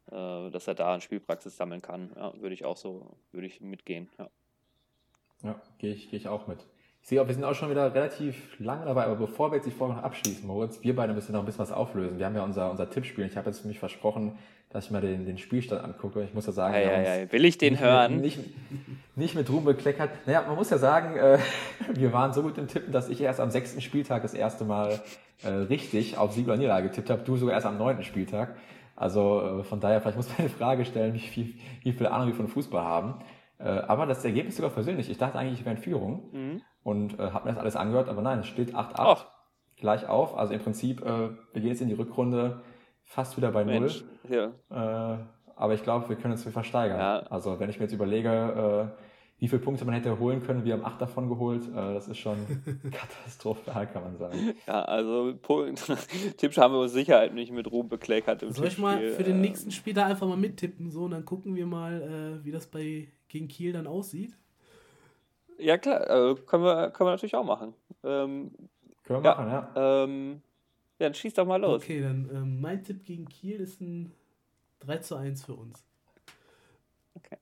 dass er da eine Spielpraxis sammeln kann. Ja, würde ich mitgehen. Ja, gehe ich auch mit. Ich sehe auch, wir sind auch schon wieder relativ lange dabei, aber bevor wir jetzt die Folge noch abschließen, Moritz, wir beide müssen noch ein bisschen was auflösen. Wir haben ja unser Tippspiel. Ich habe jetzt für mich versprochen, dass ich mal den Spielstand angucke. Ich muss ja sagen, will ich den hören? Nicht mit Ruhm bekleckert. Naja, man muss ja sagen, wir waren so gut im Tippen, dass ich erst am 6. Spieltag das erste Mal richtig auf Sieg oder Niederlage getippt habe. Du sogar erst am 9. Spieltag. Also von daher, vielleicht muss man eine Frage stellen, wie viel Ahnung wir von Fußball haben. Aber das Ergebnis sogar persönlich. Ich dachte eigentlich, ich wäre in Führung und habe mir das alles angehört, aber nein, es steht 8-8 gleich auf. Also im Prinzip, wir gehen jetzt in die Rückrunde fast wieder bei 0. Ja. Aber ich glaube, wir können uns versteigern. Ja. Also wenn ich mir jetzt überlege, wie viele Punkte man hätte holen können, wir haben 8 davon geholt, das ist schon katastrophal, kann man sagen. Ja, also Tipps haben wir mit Sicherheit nicht mit Ruhm bekleckert. Soll ich mal für den nächsten Spiel da einfach mal mittippen, so, und dann gucken wir mal, wie das gegen Kiel dann aussieht? Ja, klar, können wir natürlich auch machen. Können wir machen, ja. Dann schieß doch mal los. Okay, dann mein Tipp gegen Kiel ist ein 3:1 für uns. Okay.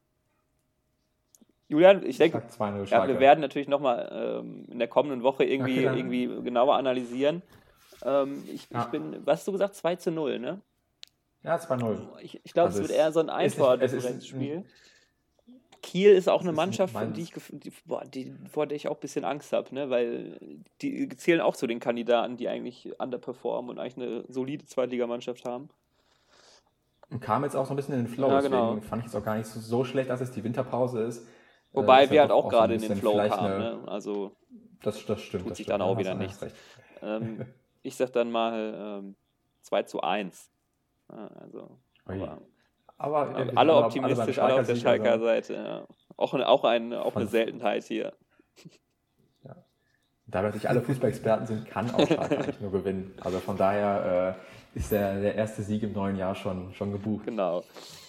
Julian, ich denke, wir werden natürlich nochmal in der kommenden Woche irgendwie genauer analysieren. Ich bin, was hast du gesagt, 2:0, ne? Ja, 2:0. Ich glaube, also es wird eher so ein Ein-Tor-Differenzspiel. Kiel ist auch eine Mannschaft, vor der ich auch ein bisschen Angst habe, ne? Weil die zählen auch zu den Kandidaten, die eigentlich underperformen und eigentlich eine solide Zweitligamannschaft haben. Und kam jetzt auch so ein bisschen in den Flow, deswegen fand ich es auch gar nicht so schlecht, dass es die Winterpause ist. Wobei wir halt auch gerade in den Flow kamen, ne? Also das stimmt. Tut sich dann auch wieder nichts. Ich sag dann mal 2:1. Also, aber alle optimistisch, alle auf der Schalker Seite. Ja. Auch eine Seltenheit hier. Ja. Da wir nicht alle Fußballexperten sind, kann auch Schalke nicht nur gewinnen. Also von daher ist der erste Sieg im neuen Jahr schon gebucht. Genau.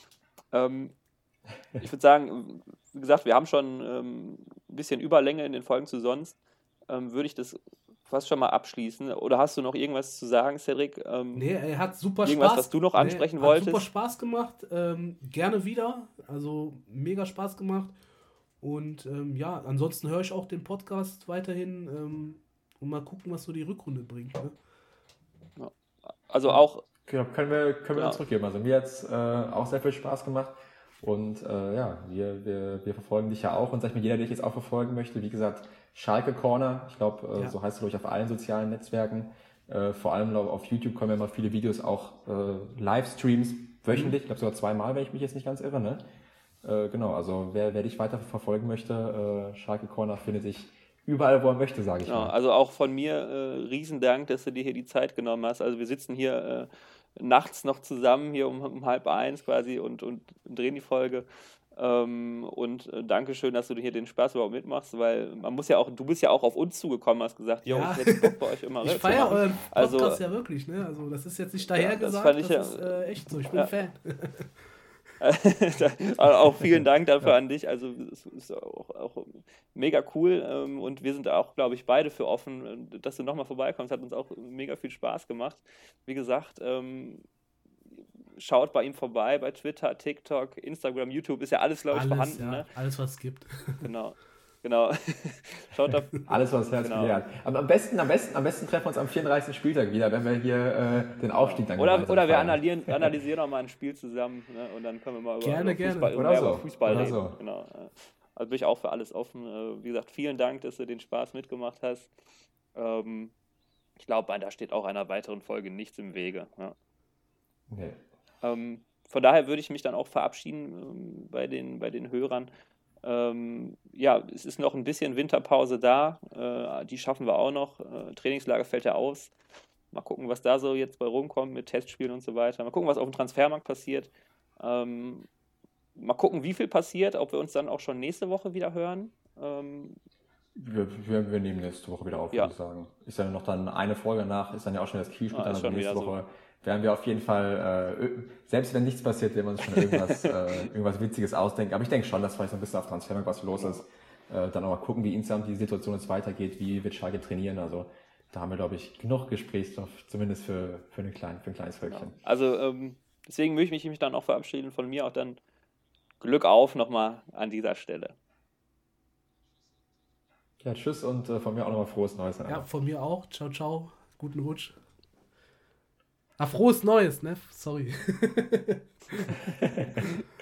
Ich würde sagen, wie gesagt, wir haben schon ein bisschen Überlänge in den Folgen zu sonst. Würde ich das fast schon mal abschließen. Oder hast du noch irgendwas zu sagen, Cedric? Nee, er hat super irgendwas, was du noch ansprechen wolltest? Hat super Spaß gemacht. Gerne wieder. Also mega Spaß gemacht. Und ansonsten höre ich auch den Podcast weiterhin und mal gucken, was so die Rückrunde bringt. Ne? Ja. Also auch... Genau, können wir dann zurückgeben. Also mir hat es auch sehr viel Spaß gemacht. Und wir verfolgen dich ja auch. Und sag ich mal, jeder, der dich jetzt auch verfolgen möchte, wie gesagt, Schalke Corner, ich glaube, so heißt es, glaube ich, auf allen sozialen Netzwerken. Vor allem auf YouTube kommen ja immer viele Videos, auch Livestreams wöchentlich, ich glaube sogar 2-mal, wenn ich mich jetzt nicht ganz irre, ne? Genau, also wer dich weiter verfolgen möchte, Schalke Corner findet sich überall, wo er möchte, sage ich mal. Also auch von mir Riesendank, dass du dir hier die Zeit genommen hast. Also wir sitzen hier nachts noch zusammen, hier um 12:30 quasi und drehen die Folge. Und Dankeschön, dass du hier den Spaß überhaupt mitmachst, weil du bist ja auch auf uns zugekommen, hast gesagt, ich hätte Bock bei euch immer. Ich feiere euren Podcast ja wirklich, ne? Also das ist jetzt nicht dahergesagt, das ist echt so, ich bin Fan. Auch vielen Dank dafür an dich, also es ist auch mega cool und wir sind auch, glaube ich, beide für offen, dass du nochmal vorbeikommst, hat uns auch mega viel Spaß gemacht. Wie gesagt, schaut bei ihm vorbei, bei Twitter, TikTok, Instagram, YouTube, ist ja alles, glaube ich, vorhanden. Ja, ne? Alles, was es gibt. Genau. Schaut da. Alles, was das Herz begehrt. Am besten treffen wir uns am 34. Spieltag wieder, wenn wir hier den Aufstieg dann Oder wir analysieren noch mal ein Spiel zusammen, ne? Und dann können wir mal über Fußball reden. So. Genau. Also bin ich auch für alles offen. Wie gesagt, vielen Dank, dass du den Spaß mitgemacht hast. Ich glaube, da steht auch einer weiteren Folge nichts im Wege. Ja. Okay. Von daher würde ich mich dann auch verabschieden bei den Hörern. Es ist noch ein bisschen Winterpause da, die schaffen wir auch noch. Trainingslager fällt ja aus. Mal gucken, was da so jetzt bei rumkommt mit Testspielen und so weiter. Mal gucken, was auf dem Transfermarkt passiert. Mal gucken, wie viel passiert, ob wir uns dann auch schon nächste Woche wieder hören. Wir nehmen nächste Woche wieder auf, würde ich sagen. Ist ja noch dann eine Folge nach, ist dann ja auch schon das Kielspiel, also nächste Woche werden wir auf jeden Fall, selbst wenn nichts passiert, werden wir uns schon irgendwas Witziges ausdenken. Aber ich denke schon, dass vielleicht so ein bisschen auf Transfermarkt was los ist. Dann auch mal gucken, wie insgesamt die Situation jetzt weitergeht, wie wird Schalke trainieren. Also da haben wir, glaube ich, genug Gesprächsstoff, zumindest für ein kleines Völkchen. Ja. Also Deswegen möchte ich mich dann auch verabschieden. Von mir auch dann Glück auf nochmal an dieser Stelle. Ja, tschüss und von mir auch nochmal frohes Neues. Ja, von mir auch. Ciao, ciao. Guten Rutsch. Frohes Neues, ne? Sorry.